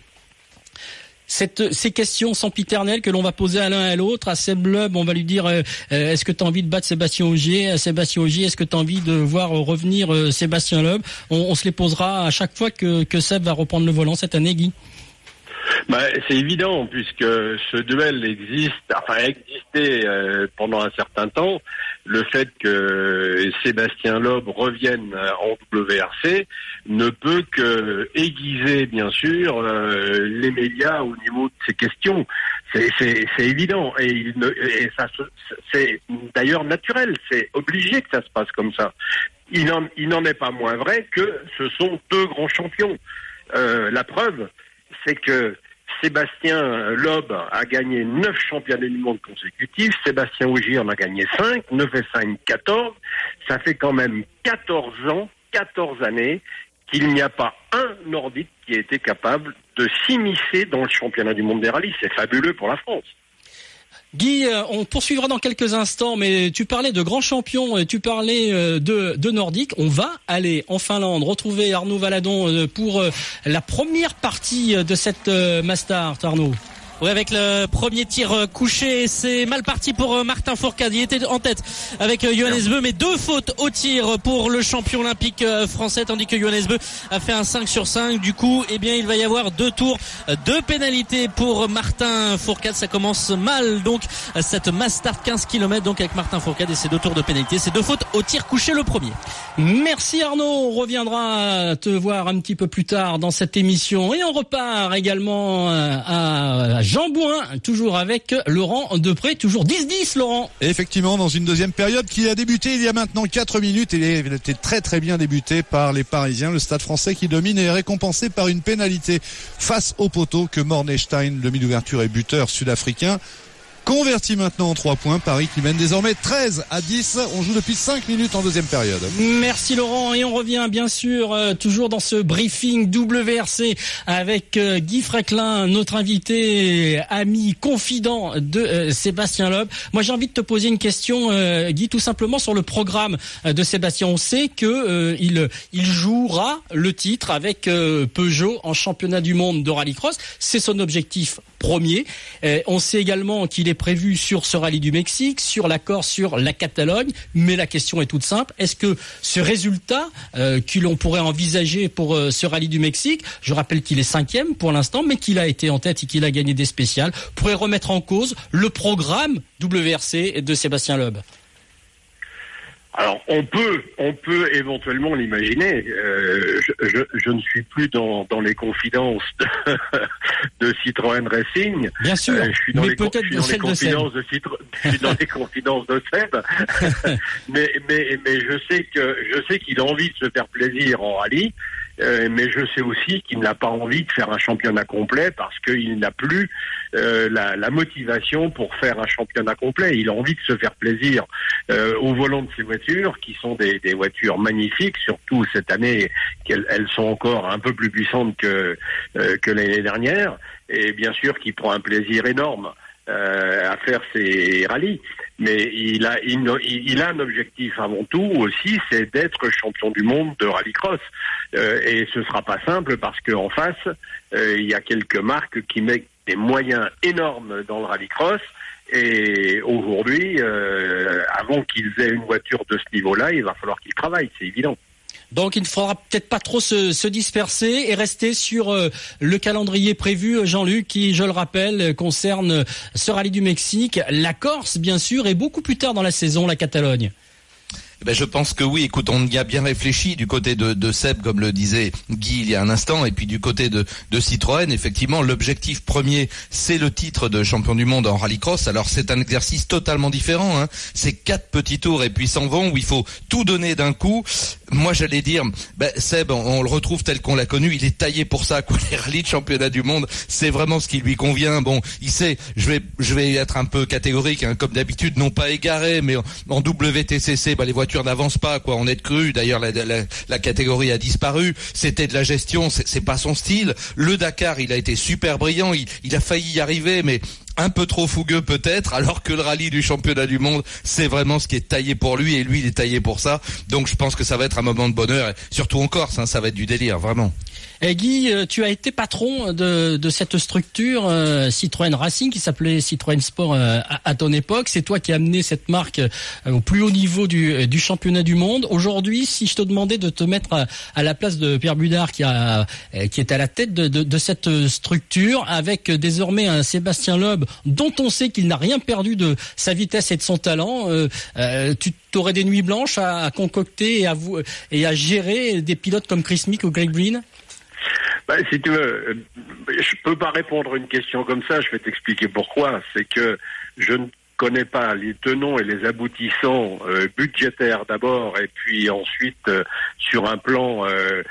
Cette, ces questions sempiternelles que l'on va poser à l'un et à l'autre, à Seb Loeb, on va lui dire euh, est-ce que tu as envie de battre Sébastien Ogier, à Sébastien Ogier, est-ce que tu as envie de voir revenir euh, Sébastien Loeb, on, on se les posera à chaque fois que, que Seb va reprendre le volant cette année, Guy. Bah, c'est évident, puisque ce duel existe, enfin existait euh, pendant un certain temps. Le fait que Sébastien Loeb revienne en W R C ne peut que aiguiser, bien sûr, euh, les médias au niveau de ces questions. C'est, c'est, c'est évident, et, il ne, et ça, c'est d'ailleurs naturel. C'est obligé que ça se passe comme ça. Il n'en, il n'en est pas moins vrai que ce sont deux grands champions. Euh, la preuve, c'est que Sébastien Loeb a gagné neuf championnats du monde consécutifs, Sébastien Ogier en a gagné cinq, neuf et cinq, quatorze. Ça fait quand même quatorze ans, quatorze années qu'il n'y a pas un nordique qui a été capable de s'immiscer dans le championnat du monde des rallyes. C'est fabuleux pour la France. Guy, on poursuivra dans quelques instants, mais tu parlais de grands champions, tu parlais de, de Nordique. On va aller en Finlande retrouver Arnaud Valadon pour la première partie de cette Mastart, Arnaud. Oui, avec le premier tir couché, c'est mal parti pour Martin Fourcade. Il était en tête avec Johannes Beu, mais deux fautes au tir pour le champion olympique français, tandis que Johannes Beu a fait un cinq sur cinq. Du coup, eh bien, il va y avoir deux tours, deux pénalités pour Martin Fourcade. Ça commence mal, donc, cette Mastart quinze kilomètres, donc, avec Martin Fourcade et ses deux tours de pénalité. C'est deux fautes au tir couché le premier. Merci Arnaud. On reviendra te voir un petit peu plus tard dans cette émission. Et on repart également à Jean Bouin, toujours avec Laurent Depré, toujours dix dix Laurent. Et effectivement, dans une deuxième période qui a débuté il y a maintenant quatre minutes, et il a été très très bien débuté par les Parisiens. Le Stade Français qui domine et est récompensé par une pénalité face au poteau que Mornestein, demi d'ouverture et buteur sud-africain, converti maintenant en trois points. Paris qui mène désormais treize à dix. On joue depuis cinq minutes en deuxième période. Merci Laurent, et on revient bien sûr euh, toujours dans ce briefing W R C avec euh, Guy Fréquelin, notre invité, ami, confident de euh, Sébastien Loeb. Moi j'ai envie de te poser une question, euh, Guy, tout simplement sur le programme euh, de Sébastien. On sait que euh, il, il jouera le titre avec euh, Peugeot en championnat du monde de rallycross. C'est son objectif premier. Euh, on sait également qu'il est prévu sur ce rallye du Mexique, sur la Corse, sur la Catalogne, mais la question est toute simple. Est-ce que ce résultat euh, que l'on pourrait envisager pour euh, ce rallye du Mexique, je rappelle qu'il est cinquième pour l'instant, mais qu'il a été en tête et qu'il a gagné des spéciales, pourrait remettre en cause le programme W R C de Sébastien Loeb? Alors on peut, on peut éventuellement l'imaginer. Euh, je, je, je ne suis plus dans, dans les confidences de, de Citroën Racing. Bien sûr, euh, je suis dans mais les, peut-être je suis dans les confidences de, de Citro, je suis dans les confidences de Seb. mais, mais, mais je sais que je sais qu'il a envie de se faire plaisir en rallye. Euh, mais je sais aussi qu'il n'a pas envie de faire un championnat complet parce qu'il n'a plus euh, la, la motivation pour faire un championnat complet. Il a envie de se faire plaisir euh, au volant de ses voitures, qui sont des, des voitures magnifiques, surtout cette année, qu'elles elles sont encore un peu plus puissantes que, euh, que l'année dernière, et bien sûr qu'il prend un plaisir énorme euh, à faire ses rallyes. Mais il a, il, il a un objectif avant tout aussi, c'est d'être champion du monde de rallycross. Euh, et ce sera pas simple parce qu'en face, euh, il y a quelques marques qui mettent des moyens énormes dans le rallycross. Et aujourd'hui, euh, avant qu'ils aient une voiture de ce niveau-là, il va falloir qu'ils travaillent, c'est évident. Donc il ne faudra peut-être pas trop se, se disperser et rester sur euh, le calendrier prévu, Jean-Luc, qui, je le rappelle, concerne ce rallye du Mexique, la Corse bien sûr, et beaucoup plus tard dans la saison, la Catalogne. Ben, je pense que oui. Écoute, on y a bien réfléchi du côté de, de Seb, comme le disait Guy il y a un instant, et puis du côté de, de Citroën, effectivement, l'objectif premier, c'est le titre de champion du monde en rallycross. Alors, c'est un exercice totalement différent, hein. C'est quatre petits tours et puis s'en vont où il faut tout donner d'un coup. moi j'allais dire, ben, Seb, on, on le retrouve tel qu'on l'a connu, il est taillé pour ça, quoi. Les rallyes de championnat du monde, c'est vraiment ce qui lui convient. Bon, il sait, je vais, je vais être un peu catégorique, hein, comme d'habitude, non pas égaré, mais en, en W T C C, ben, les voitures n'avancent pas, quoi. On est de cru. D'ailleurs, la, la, la catégorie a disparu. C'était de la gestion, c'est, c'est pas son style. Le Dakar, il a été super brillant, il, il a failli y arriver, mais un peu trop fougueux peut-être, alors que le rallye du championnat du monde, c'est vraiment ce qui est taillé pour lui, et lui, il est taillé pour ça. Donc je pense que ça va être un moment de bonheur, et surtout en Corse, hein, ça va être du délire, vraiment. Et Guy, tu as été patron de, de cette structure euh, Citroën Racing qui s'appelait Citroën Sport euh, à, à ton époque. C'est toi qui as amené cette marque euh, au plus haut niveau du, du championnat du monde. Aujourd'hui, si je te demandais de te mettre à, à la place de Pierre Budard qui, a, euh, qui est à la tête de, de, de cette structure, avec euh, désormais un Sébastien Loeb dont on sait qu'il n'a rien perdu de sa vitesse et de son talent, euh, euh, tu aurais des nuits blanches à, à concocter et à, vous, et à gérer des pilotes comme Chris Meek ou Greg Green? Bah, si tu veux, je peux pas répondre à une question comme ça, je vais t'expliquer pourquoi. C'est que je ne connais pas les tenants et les aboutissants euh, budgétaires d'abord, et puis ensuite euh, sur un plan euh,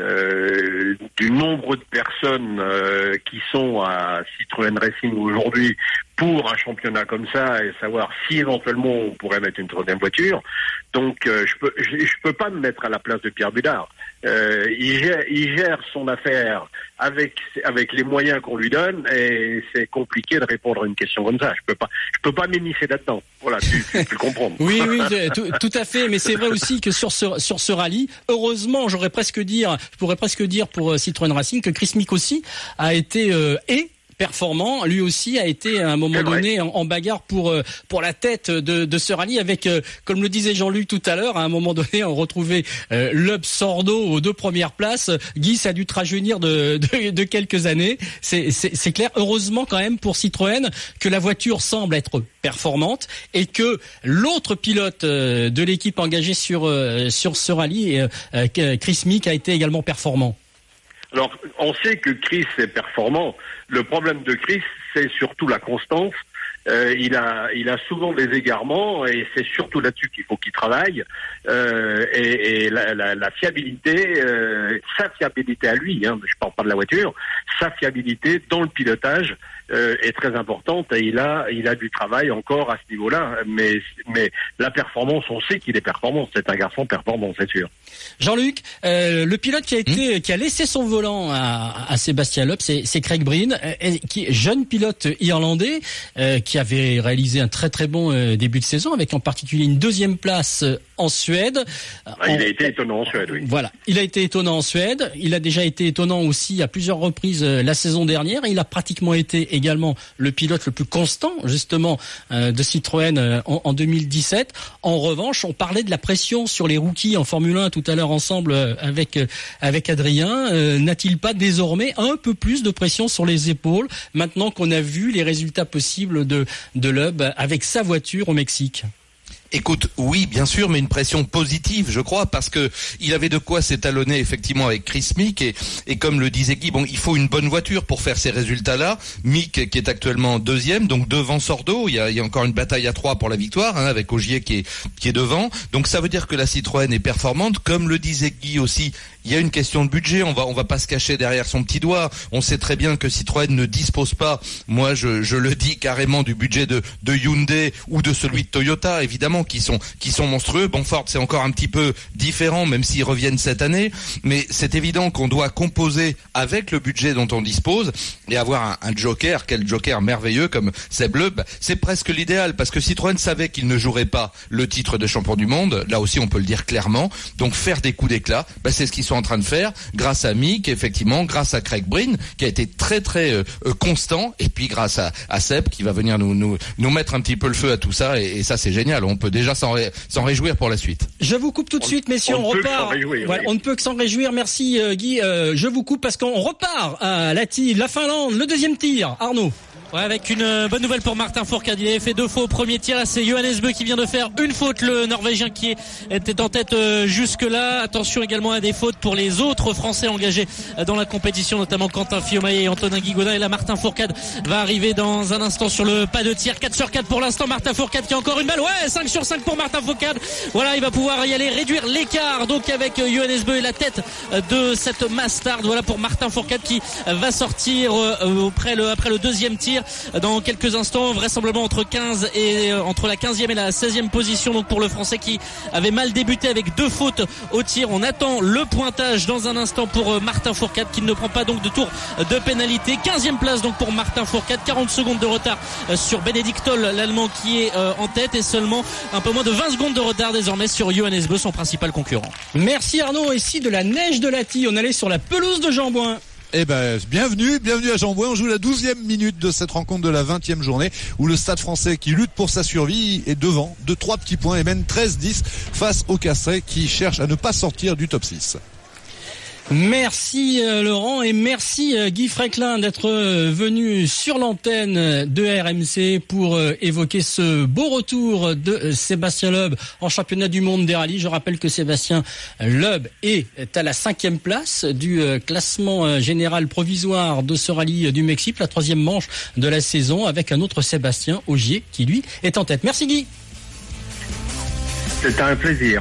euh, du nombre de personnes euh, qui sont à Citroën Racing aujourd'hui pour un championnat comme ça, et savoir si éventuellement on pourrait mettre une troisième voiture. Donc euh, je peux je, je peux pas me mettre à la place de Pierre Budard. Euh, il gère, il gère son affaire avec avec les moyens qu'on lui donne, et c'est compliqué de répondre à une question comme ça. Je peux pas je peux pas m'immiscer là-dedans. Voilà, tu, tu peux le comprendre. Oui, oui, tout, tout à fait. Mais c'est vrai aussi que sur ce sur ce rallye, heureusement, j'aurais presque dire, je pourrais presque dire pour Citroën Racing que Chris Meek aussi a été euh, et performant, lui aussi a été à un moment donné en, en bagarre pour euh, pour la tête de, de ce rallye, avec euh, comme le disait Jean-Luc tout à l'heure, à un moment donné on retrouvait euh, Loeb Sordo aux deux premières places. Guy, ça a dû te rajeunir de, de, de quelques années, c'est, c'est, c'est clair. Heureusement quand même pour Citroën que la voiture semble être performante, et que l'autre pilote euh, de l'équipe engagée sur euh, sur ce rallye, euh, Chris Meek, a été également performant. Alors, on sait que Chris est performant. Le problème de Chris, c'est surtout la constance. Euh, il a, il a souvent des égarements, et c'est surtout là-dessus qu'il faut qu'il travaille. Euh, et, et la, la, la fiabilité, euh, sa fiabilité à lui, hein, je parle pas de la voiture, sa fiabilité dans le pilotage euh, est très importante, et il a, il a du travail encore à ce niveau-là. Mais, mais la performance, on sait qu'il est performant. C'est un garçon performant, c'est sûr. Jean-Luc, euh, le pilote qui a été, mmh. qui a laissé son volant à, à Sébastien Loeb, c'est, c'est Craig Breen, euh, qui jeune pilote irlandais, euh, qui avait réalisé un très très bon euh, début de saison, avec en particulier une deuxième place euh, en Suède. Ah, il a été étonnant en Suède, oui. Voilà, il a été étonnant en Suède. Il a déjà été étonnant aussi à plusieurs reprises euh, la saison dernière. Et il a pratiquement été également le pilote le plus constant, justement, euh, de Citroën euh, en, en deux mille dix-sept. En revanche, on parlait de la pression sur les rookies en Formule un tout à l'heure ensemble euh, avec euh, avec Adrien. Euh, n'a-t-il pas désormais un peu plus de pression sur les épaules maintenant qu'on a vu les résultats possibles de de Loeb avec sa voiture au Mexique? Écoute, oui, bien sûr, mais une pression positive, je crois, parce que il avait de quoi s'étalonner effectivement avec Chris Meek, et, et comme le disait Guy, bon, il faut une bonne voiture pour faire ces résultats-là. Meek qui est actuellement deuxième, donc devant Sordo, il y a, il y a encore une bataille à trois pour la victoire, hein, avec Ogier qui est qui est devant. Donc ça veut dire que la Citroën est performante, comme le disait Guy aussi. Il y a une question de budget, on va on va pas se cacher derrière son petit doigt. On sait très bien que Citroën ne dispose pas, moi je je le dis carrément, du budget de de Hyundai ou de celui de Toyota, évidemment, qui sont qui sont monstrueux. Bon, Ford c'est encore un petit peu différent, même s'ils reviennent cette année, mais c'est évident qu'on doit composer avec le budget dont on dispose, et avoir un, un joker, quel joker merveilleux comme Seb Loeb, c'est presque l'idéal, parce que Citroën savait qu'il ne jouerait pas le titre de champion du monde, là aussi on peut le dire clairement. Donc faire des coups d'éclat, bah, c'est ce qu'ils sont en train de faire, grâce à Meek, effectivement, grâce à Craig Breen, qui a été très très euh, constant, et puis grâce à, à Seb, qui va venir nous, nous nous mettre un petit peu le feu à tout ça, et, et ça c'est génial, on peut déjà s'en, ré, s'en réjouir pour la suite. Je vous coupe tout de on, suite, messieurs, on, on repart. Réjouir, ouais, oui. On ne peut que s'en réjouir, merci euh, Guy, euh, je vous coupe parce qu'on repart à la, la Finlande, le deuxième tir, Arnaud. Ouais, avec une euh, bonne nouvelle pour Martin Fourcade. Il avait fait deux fois au premier tir. Là, c'est Johannes Bö qui vient de faire une faute, le Norvégien qui était en tête euh, jusque-là. Attention également à des fautes pour les autres Français engagés euh, dans la compétition, notamment Quentin Fillon-Maillet et Antonin Guigaudin. Et là, Martin Fourcade va arriver dans un instant sur le pas de tir. quatre sur quatre pour l'instant. Martin Fourcade qui a encore une balle. Ouais, cinq sur cinq pour Martin Fourcade. Voilà, il va pouvoir y aller, réduire l'écart. Donc avec euh, Johannes Bö et la tête euh, de cette Mastard. Voilà pour Martin Fourcade qui euh, va sortir euh, après le, après le deuxième tir. Dans quelques instants, vraisemblablement entre quinze et euh, entre la quinzième et la seizième position, donc pour le Français qui avait mal débuté avec deux fautes au tir. On attend le pointage dans un instant pour euh, Martin Fourcade qui ne prend pas donc de tour de pénalité. quinzième place donc pour Martin Fourcade, quarante secondes de retard euh, sur Benedikt Toll, l'Allemand qui est euh, en tête, et seulement un peu moins de vingt secondes de retard désormais sur Johannes Bö, son principal concurrent. Merci Arnaud. Et si de la neige de Lati, on allait sur la pelouse de Jean-Bouin. Eh ben, bienvenue, bienvenue à Jean-Bouin. On joue la douzième minute de cette rencontre de la vingtième journée où le Stade Français qui lutte pour sa survie est devant de trois petits points et mène treize dix face au Castres qui cherche à ne pas sortir du top six. Merci euh, Laurent, et merci euh, Guy Fréquelin d'être euh, venu sur l'antenne de R M C pour euh, évoquer ce beau retour de euh, Sébastien Loeb en championnat du monde des rallyes. Je rappelle que Sébastien Loeb est à la cinquième place du euh, classement euh, général provisoire de ce rallye euh, du Mexique, la troisième manche de la saison, avec un autre Sébastien Ogier qui lui est en tête. Merci Guy. C'est un plaisir.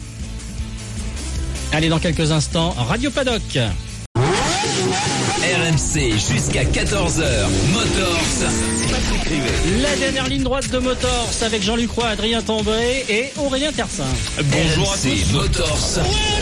Allez, dans quelques instants, Radio Paddock. R M C jusqu'à quatorze heures. Motors. Patrick Rivet. La dernière ligne droite de Motors avec Jean-Luc Roy, Adrien Tambray et Aurélien Tersin. Bonjour à tous. Motors.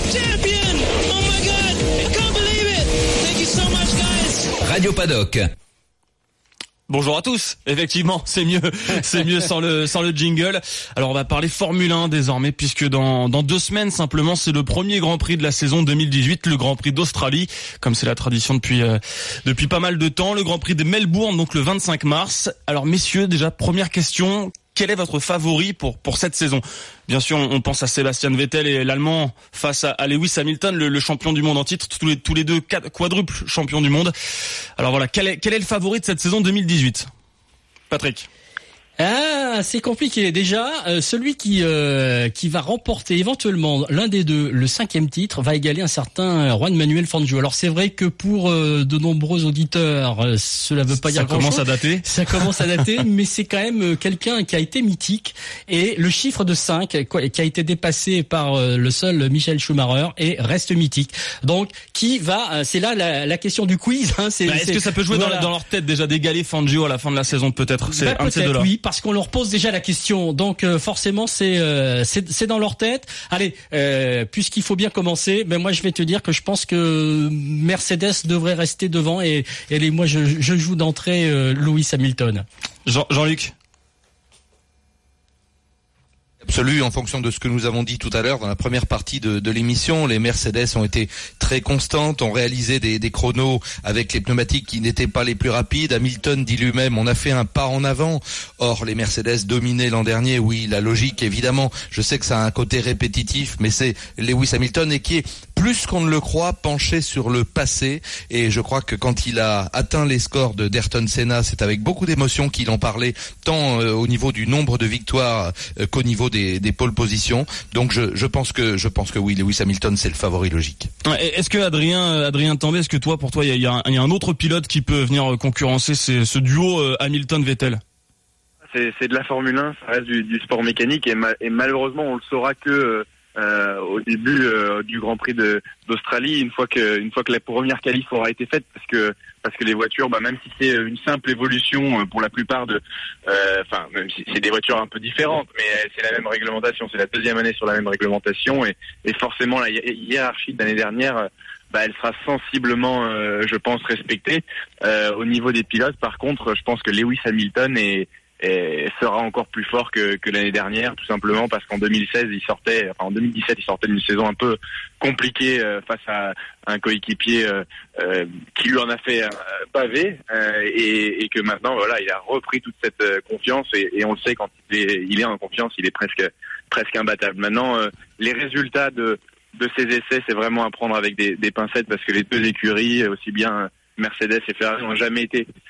Radio Paddock. Bonjour à tous. Effectivement, c'est mieux, c'est mieux sans le sans le jingle. Alors on va parler Formule un désormais, puisque dans dans deux semaines simplement, c'est le premier Grand Prix de la saison deux mille dix-huit, le Grand Prix d'Australie, comme c'est la tradition depuis euh, depuis pas mal de temps, le Grand Prix de Melbourne, donc le vingt-cinq mars. Alors messieurs, déjà première question. Quel est votre favori pour pour cette saison? Bien sûr, on pense à Sébastien Vettel et l'Allemand face à, à Lewis Hamilton, le, le champion du monde en titre, tous les tous les deux quadruples champions du monde. Alors voilà, quel est quel est le favori de cette saison deux mille dix-huit? Patrick. Ah, c'est compliqué. Déjà, euh, celui qui euh, qui va remporter éventuellement l'un des deux, le cinquième titre, va égaler un certain Juan Manuel Fangio. Alors c'est vrai que pour euh, de nombreux auditeurs, euh, cela veut pas dire grand-chose. Ça commence à dater. Ça commence à dater, mais c'est quand même euh, quelqu'un qui a été mythique, et le chiffre de cinq qui a été dépassé par euh, le seul Michael Schumacher et reste mythique. Donc qui va euh, c'est là la, la question du quiz. Hein, c'est, bah, est-ce c'est, que ça peut jouer voilà. dans, dans leur tête déjà d'égaler Fangio à la fin de la saison peut-être? C'est bah, un de ces deux-là. Oui, parce qu'on leur pose déjà la question, donc euh, forcément c'est, euh, c'est c'est dans leur tête. Allez, euh, puisqu'il faut bien commencer, ben moi je vais te dire que je pense que Mercedes devrait rester devant, et, et les, moi je, je joue d'entrée euh, Lewis Hamilton. Jean, Jean-Luc. Absolu, en fonction de ce que nous avons dit tout à l'heure dans la première partie de, de l'émission, les Mercedes ont été très constantes, ont réalisé des, des chronos avec les pneumatiques qui n'étaient pas les plus rapides. Hamilton dit lui-même, on a fait un pas en avant. Or, les Mercedes dominaient l'an dernier. Oui, la logique, évidemment, je sais que ça a un côté répétitif, mais c'est Lewis Hamilton, et qui est, plus qu'on ne le croit, penché sur le passé. Et je crois que quand il a atteint les scores de d'Ayrton Senna, c'est avec beaucoup d'émotion qu'il en parlait, tant euh, au niveau du nombre de victoires euh, qu'au niveau des Des, des pôles positions. Donc je, je pense que je pense que oui, Lewis Hamilton c'est le favori logique. Est-ce que Adrien Adrien Tambay, est-ce que toi pour toi il y a, y, a y a un autre pilote qui peut venir concurrencer ces, ce duo euh, Hamilton-Vettel? C'est, c'est de la Formule un, ça reste du, du sport mécanique, et, ma, et malheureusement on le saura que euh, au début euh, du Grand Prix de, d'Australie, une fois que une fois que la première qualif aura été faite, parce que parce que les voitures, bah, même si c'est une simple évolution pour la plupart de, enfin euh, même si c'est des voitures un peu différentes, mais c'est la même réglementation, c'est la deuxième année sur la même réglementation, et, et forcément la hiérarchie de l'année dernière, bah, elle sera sensiblement, euh, je pense, respectée. Euh, au niveau des pilotes, par contre, je pense que Lewis Hamilton est et sera encore plus fort que, que l'année dernière, tout simplement parce qu'en deux mille seize il sortait, enfin en deux mille dix-sept il sortait d'une saison un peu compliquée euh, face à un coéquipier euh, euh, qui lui en a fait euh, baver, euh, et, et que maintenant voilà, il a repris toute cette euh, confiance, et, et on le sait, quand il est, il est en confiance, il est presque presque imbattable. Maintenant euh, les résultats de de ces essais, c'est vraiment à prendre avec des, des pincettes, parce que les deux écuries, aussi bien Mercedes et Ferrari, n'ont jamais été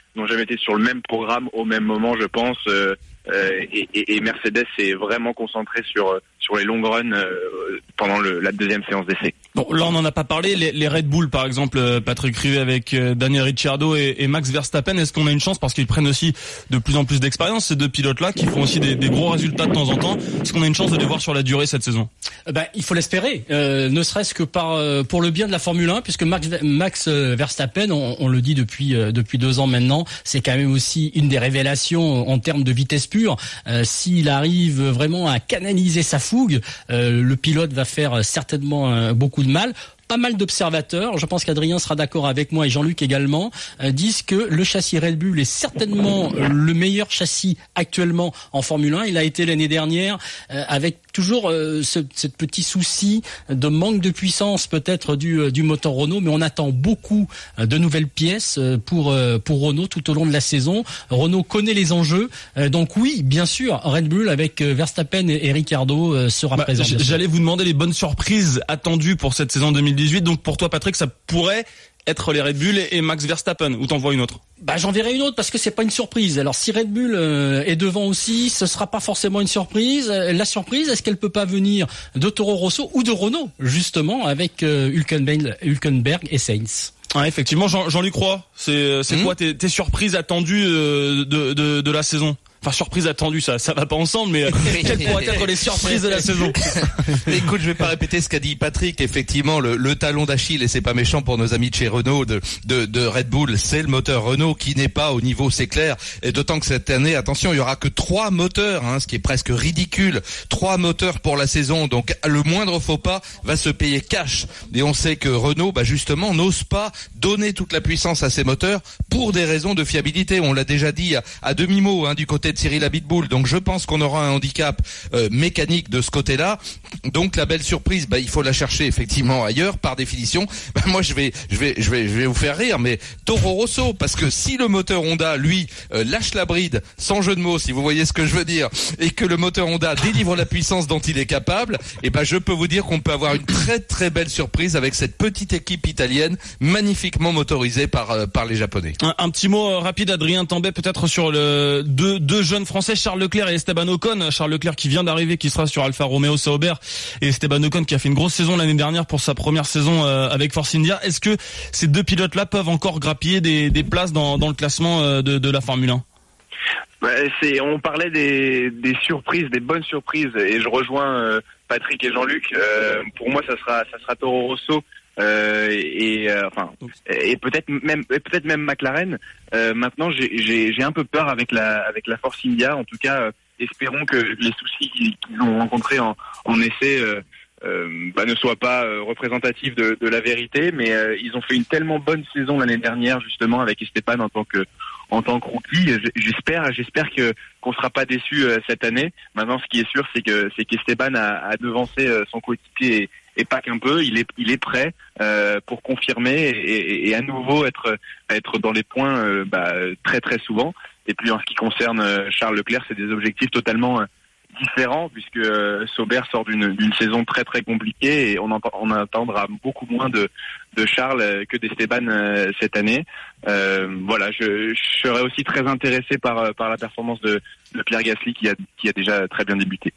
n'ont jamais été sur le même programme au même moment, je pense. Euh, euh, et, et, et Mercedes s'est vraiment concentré sur sur les longues runs euh, pendant le, la deuxième séance d'essai. Bon, là on en a pas parlé. Les, les Red Bull, par exemple, Patrick Rivet avec Daniel Ricciardo et, et Max Verstappen. Est-ce qu'on a une chance parce qu'ils prennent aussi de plus en plus d'expérience, ces deux pilotes-là, qui font aussi des, des gros résultats de temps en temps. Est-ce qu'on a une chance de les voir sur la durée cette saison? Ben, il faut l'espérer, euh, ne serait-ce que par euh, pour le bien de la Formule un, puisque Max, Max Verstappen, on, on le dit depuis euh, depuis deux ans maintenant, c'est quand même aussi une des révélations en termes de vitesse pure. Euh, s'il arrive vraiment à canaliser sa fougue, euh, le pilote va faire certainement euh, beaucoup de mal. Pas mal d'observateurs, je pense qu'Adrien sera d'accord avec moi et Jean-Luc également, euh, disent que le châssis Red Bull est certainement euh, le meilleur châssis actuellement en Formule un. Il a été l'année dernière euh, avec toujours euh, ce, ce petit souci de manque de puissance peut-être du, euh, du moteur Renault, mais on attend beaucoup euh, de nouvelles pièces euh, pour euh, pour Renault tout au long de la saison. Renault connaît les enjeux, euh, donc oui, bien sûr, Red Bull avec euh, Verstappen et, et Ricciardo euh, sera bah, présent. J'allais vous demander les bonnes surprises attendues pour cette saison deux mille dix-huit. Donc pour toi, Patrick, ça pourrait être les Red Bull et Max Verstappen, ou t'en vois une autre? Bah j'en verrai une autre parce que c'est pas une surprise. Alors si Red Bull euh, est devant aussi, ce sera pas forcément une surprise. La surprise, est-ce qu'elle peut pas venir de Toro Rosso ou de Renault, justement, avec euh, Hülkenberg, Hülkenberg et Sainz? Ah, effectivement, Jean, Jean-Luc Roy, c'est c'est mmh. quoi tes, tes surprises attendues euh, de, de de la saison? Enfin, surprise attendue, ça, ça va pas ensemble, mais quelles pourraient être les surprises de la saison? Écoute, je vais pas répéter ce qu'a dit Patrick. Effectivement, le, le talon d'Achille, et c'est pas méchant pour nos amis de chez Renault, de, de, de Red Bull, c'est le moteur Renault qui n'est pas au niveau, c'est clair. Et d'autant que cette année, attention, il y aura que trois moteurs, hein, ce qui est presque ridicule. Trois moteurs pour la saison, donc le moindre faux pas va se payer cash. Et on sait que Renault, bah justement, n'ose pas donner toute la puissance à ses moteurs pour des raisons de fiabilité. On l'a déjà dit à, à demi-mot, hein, du côté de Cyril Abitboul. Donc je pense qu'on aura un handicap euh, mécanique de ce côté-là. Donc la belle surprise, bah il faut la chercher effectivement ailleurs par définition. Bah, moi je vais je vais je vais je vais vous faire rire, mais Toro Rosso, parce que si le moteur Honda lui euh, lâche la bride, sans jeu de mots, si vous voyez ce que je veux dire, et que le moteur Honda délivre la puissance dont il est capable, et ben bah, je peux vous dire qu'on peut avoir une très très belle surprise avec cette petite équipe italienne magnifiquement motorisée par euh, par les Japonais. Un, un petit mot euh, rapide, Adrien Tambay, peut-être sur le deux deux jeunes Français, Charles Leclerc et Esteban Ocon. Charles Leclerc qui vient d'arriver, qui sera sur Alfa Romeo Sauber, et Esteban Ocon qui a fait une grosse saison l'année dernière pour sa première saison euh, avec Force India. Est-ce que ces deux pilotes-là peuvent encore grappiller des, des places dans, dans le classement euh, de, de la Formule un? Bah, c'est, on parlait des, des surprises, des bonnes surprises, et je rejoins euh, Patrick et Jean-Luc. Euh, pour moi, ça sera, ça sera Toro Rosso. Euh, et euh, enfin et peut-être même peut-être même McLaren. Euh, maintenant, j'ai, j'ai, j'ai un peu peur avec la avec la Force India. En tout cas, euh, espérons que les soucis qu'ils, qu'ils ont rencontrés en, en essai euh, euh, bah, ne soient pas euh, représentatifs de, de la vérité. Mais euh, ils ont fait une tellement bonne saison l'année dernière, justement, avec Esteban en tant que en tant que rookie. J'espère, j'espère que qu'on sera pas déçus euh, cette année. Maintenant, ce qui est sûr, c'est que c'est qu'Esteban a, a devancé euh, son coéquipier. Et, et pas qu'un peu, il est il est prêt euh, pour confirmer et, et, et à nouveau être être dans les points euh, bah, très très souvent. Et puis en ce qui concerne euh, Charles Leclerc, c'est des objectifs totalement euh, différents puisque euh, Sauber sort d'une d'une saison très très compliquée et on entend, on attendra beaucoup moins de de Charles que d'Esteban euh, cette année. Euh, voilà, je, je serais aussi très intéressé par par la performance de, de Pierre Gasly qui a qui a déjà très bien débuté.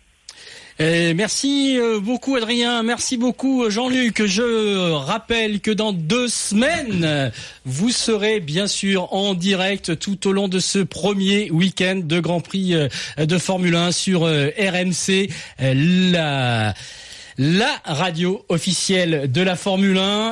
Et merci beaucoup Adrien, merci beaucoup Jean-Luc. Je rappelle que dans deux semaines, vous serez bien sûr en direct tout au long de ce premier week-end de Grand Prix de Formule un sur R M C, la, la radio officielle de la Formule un.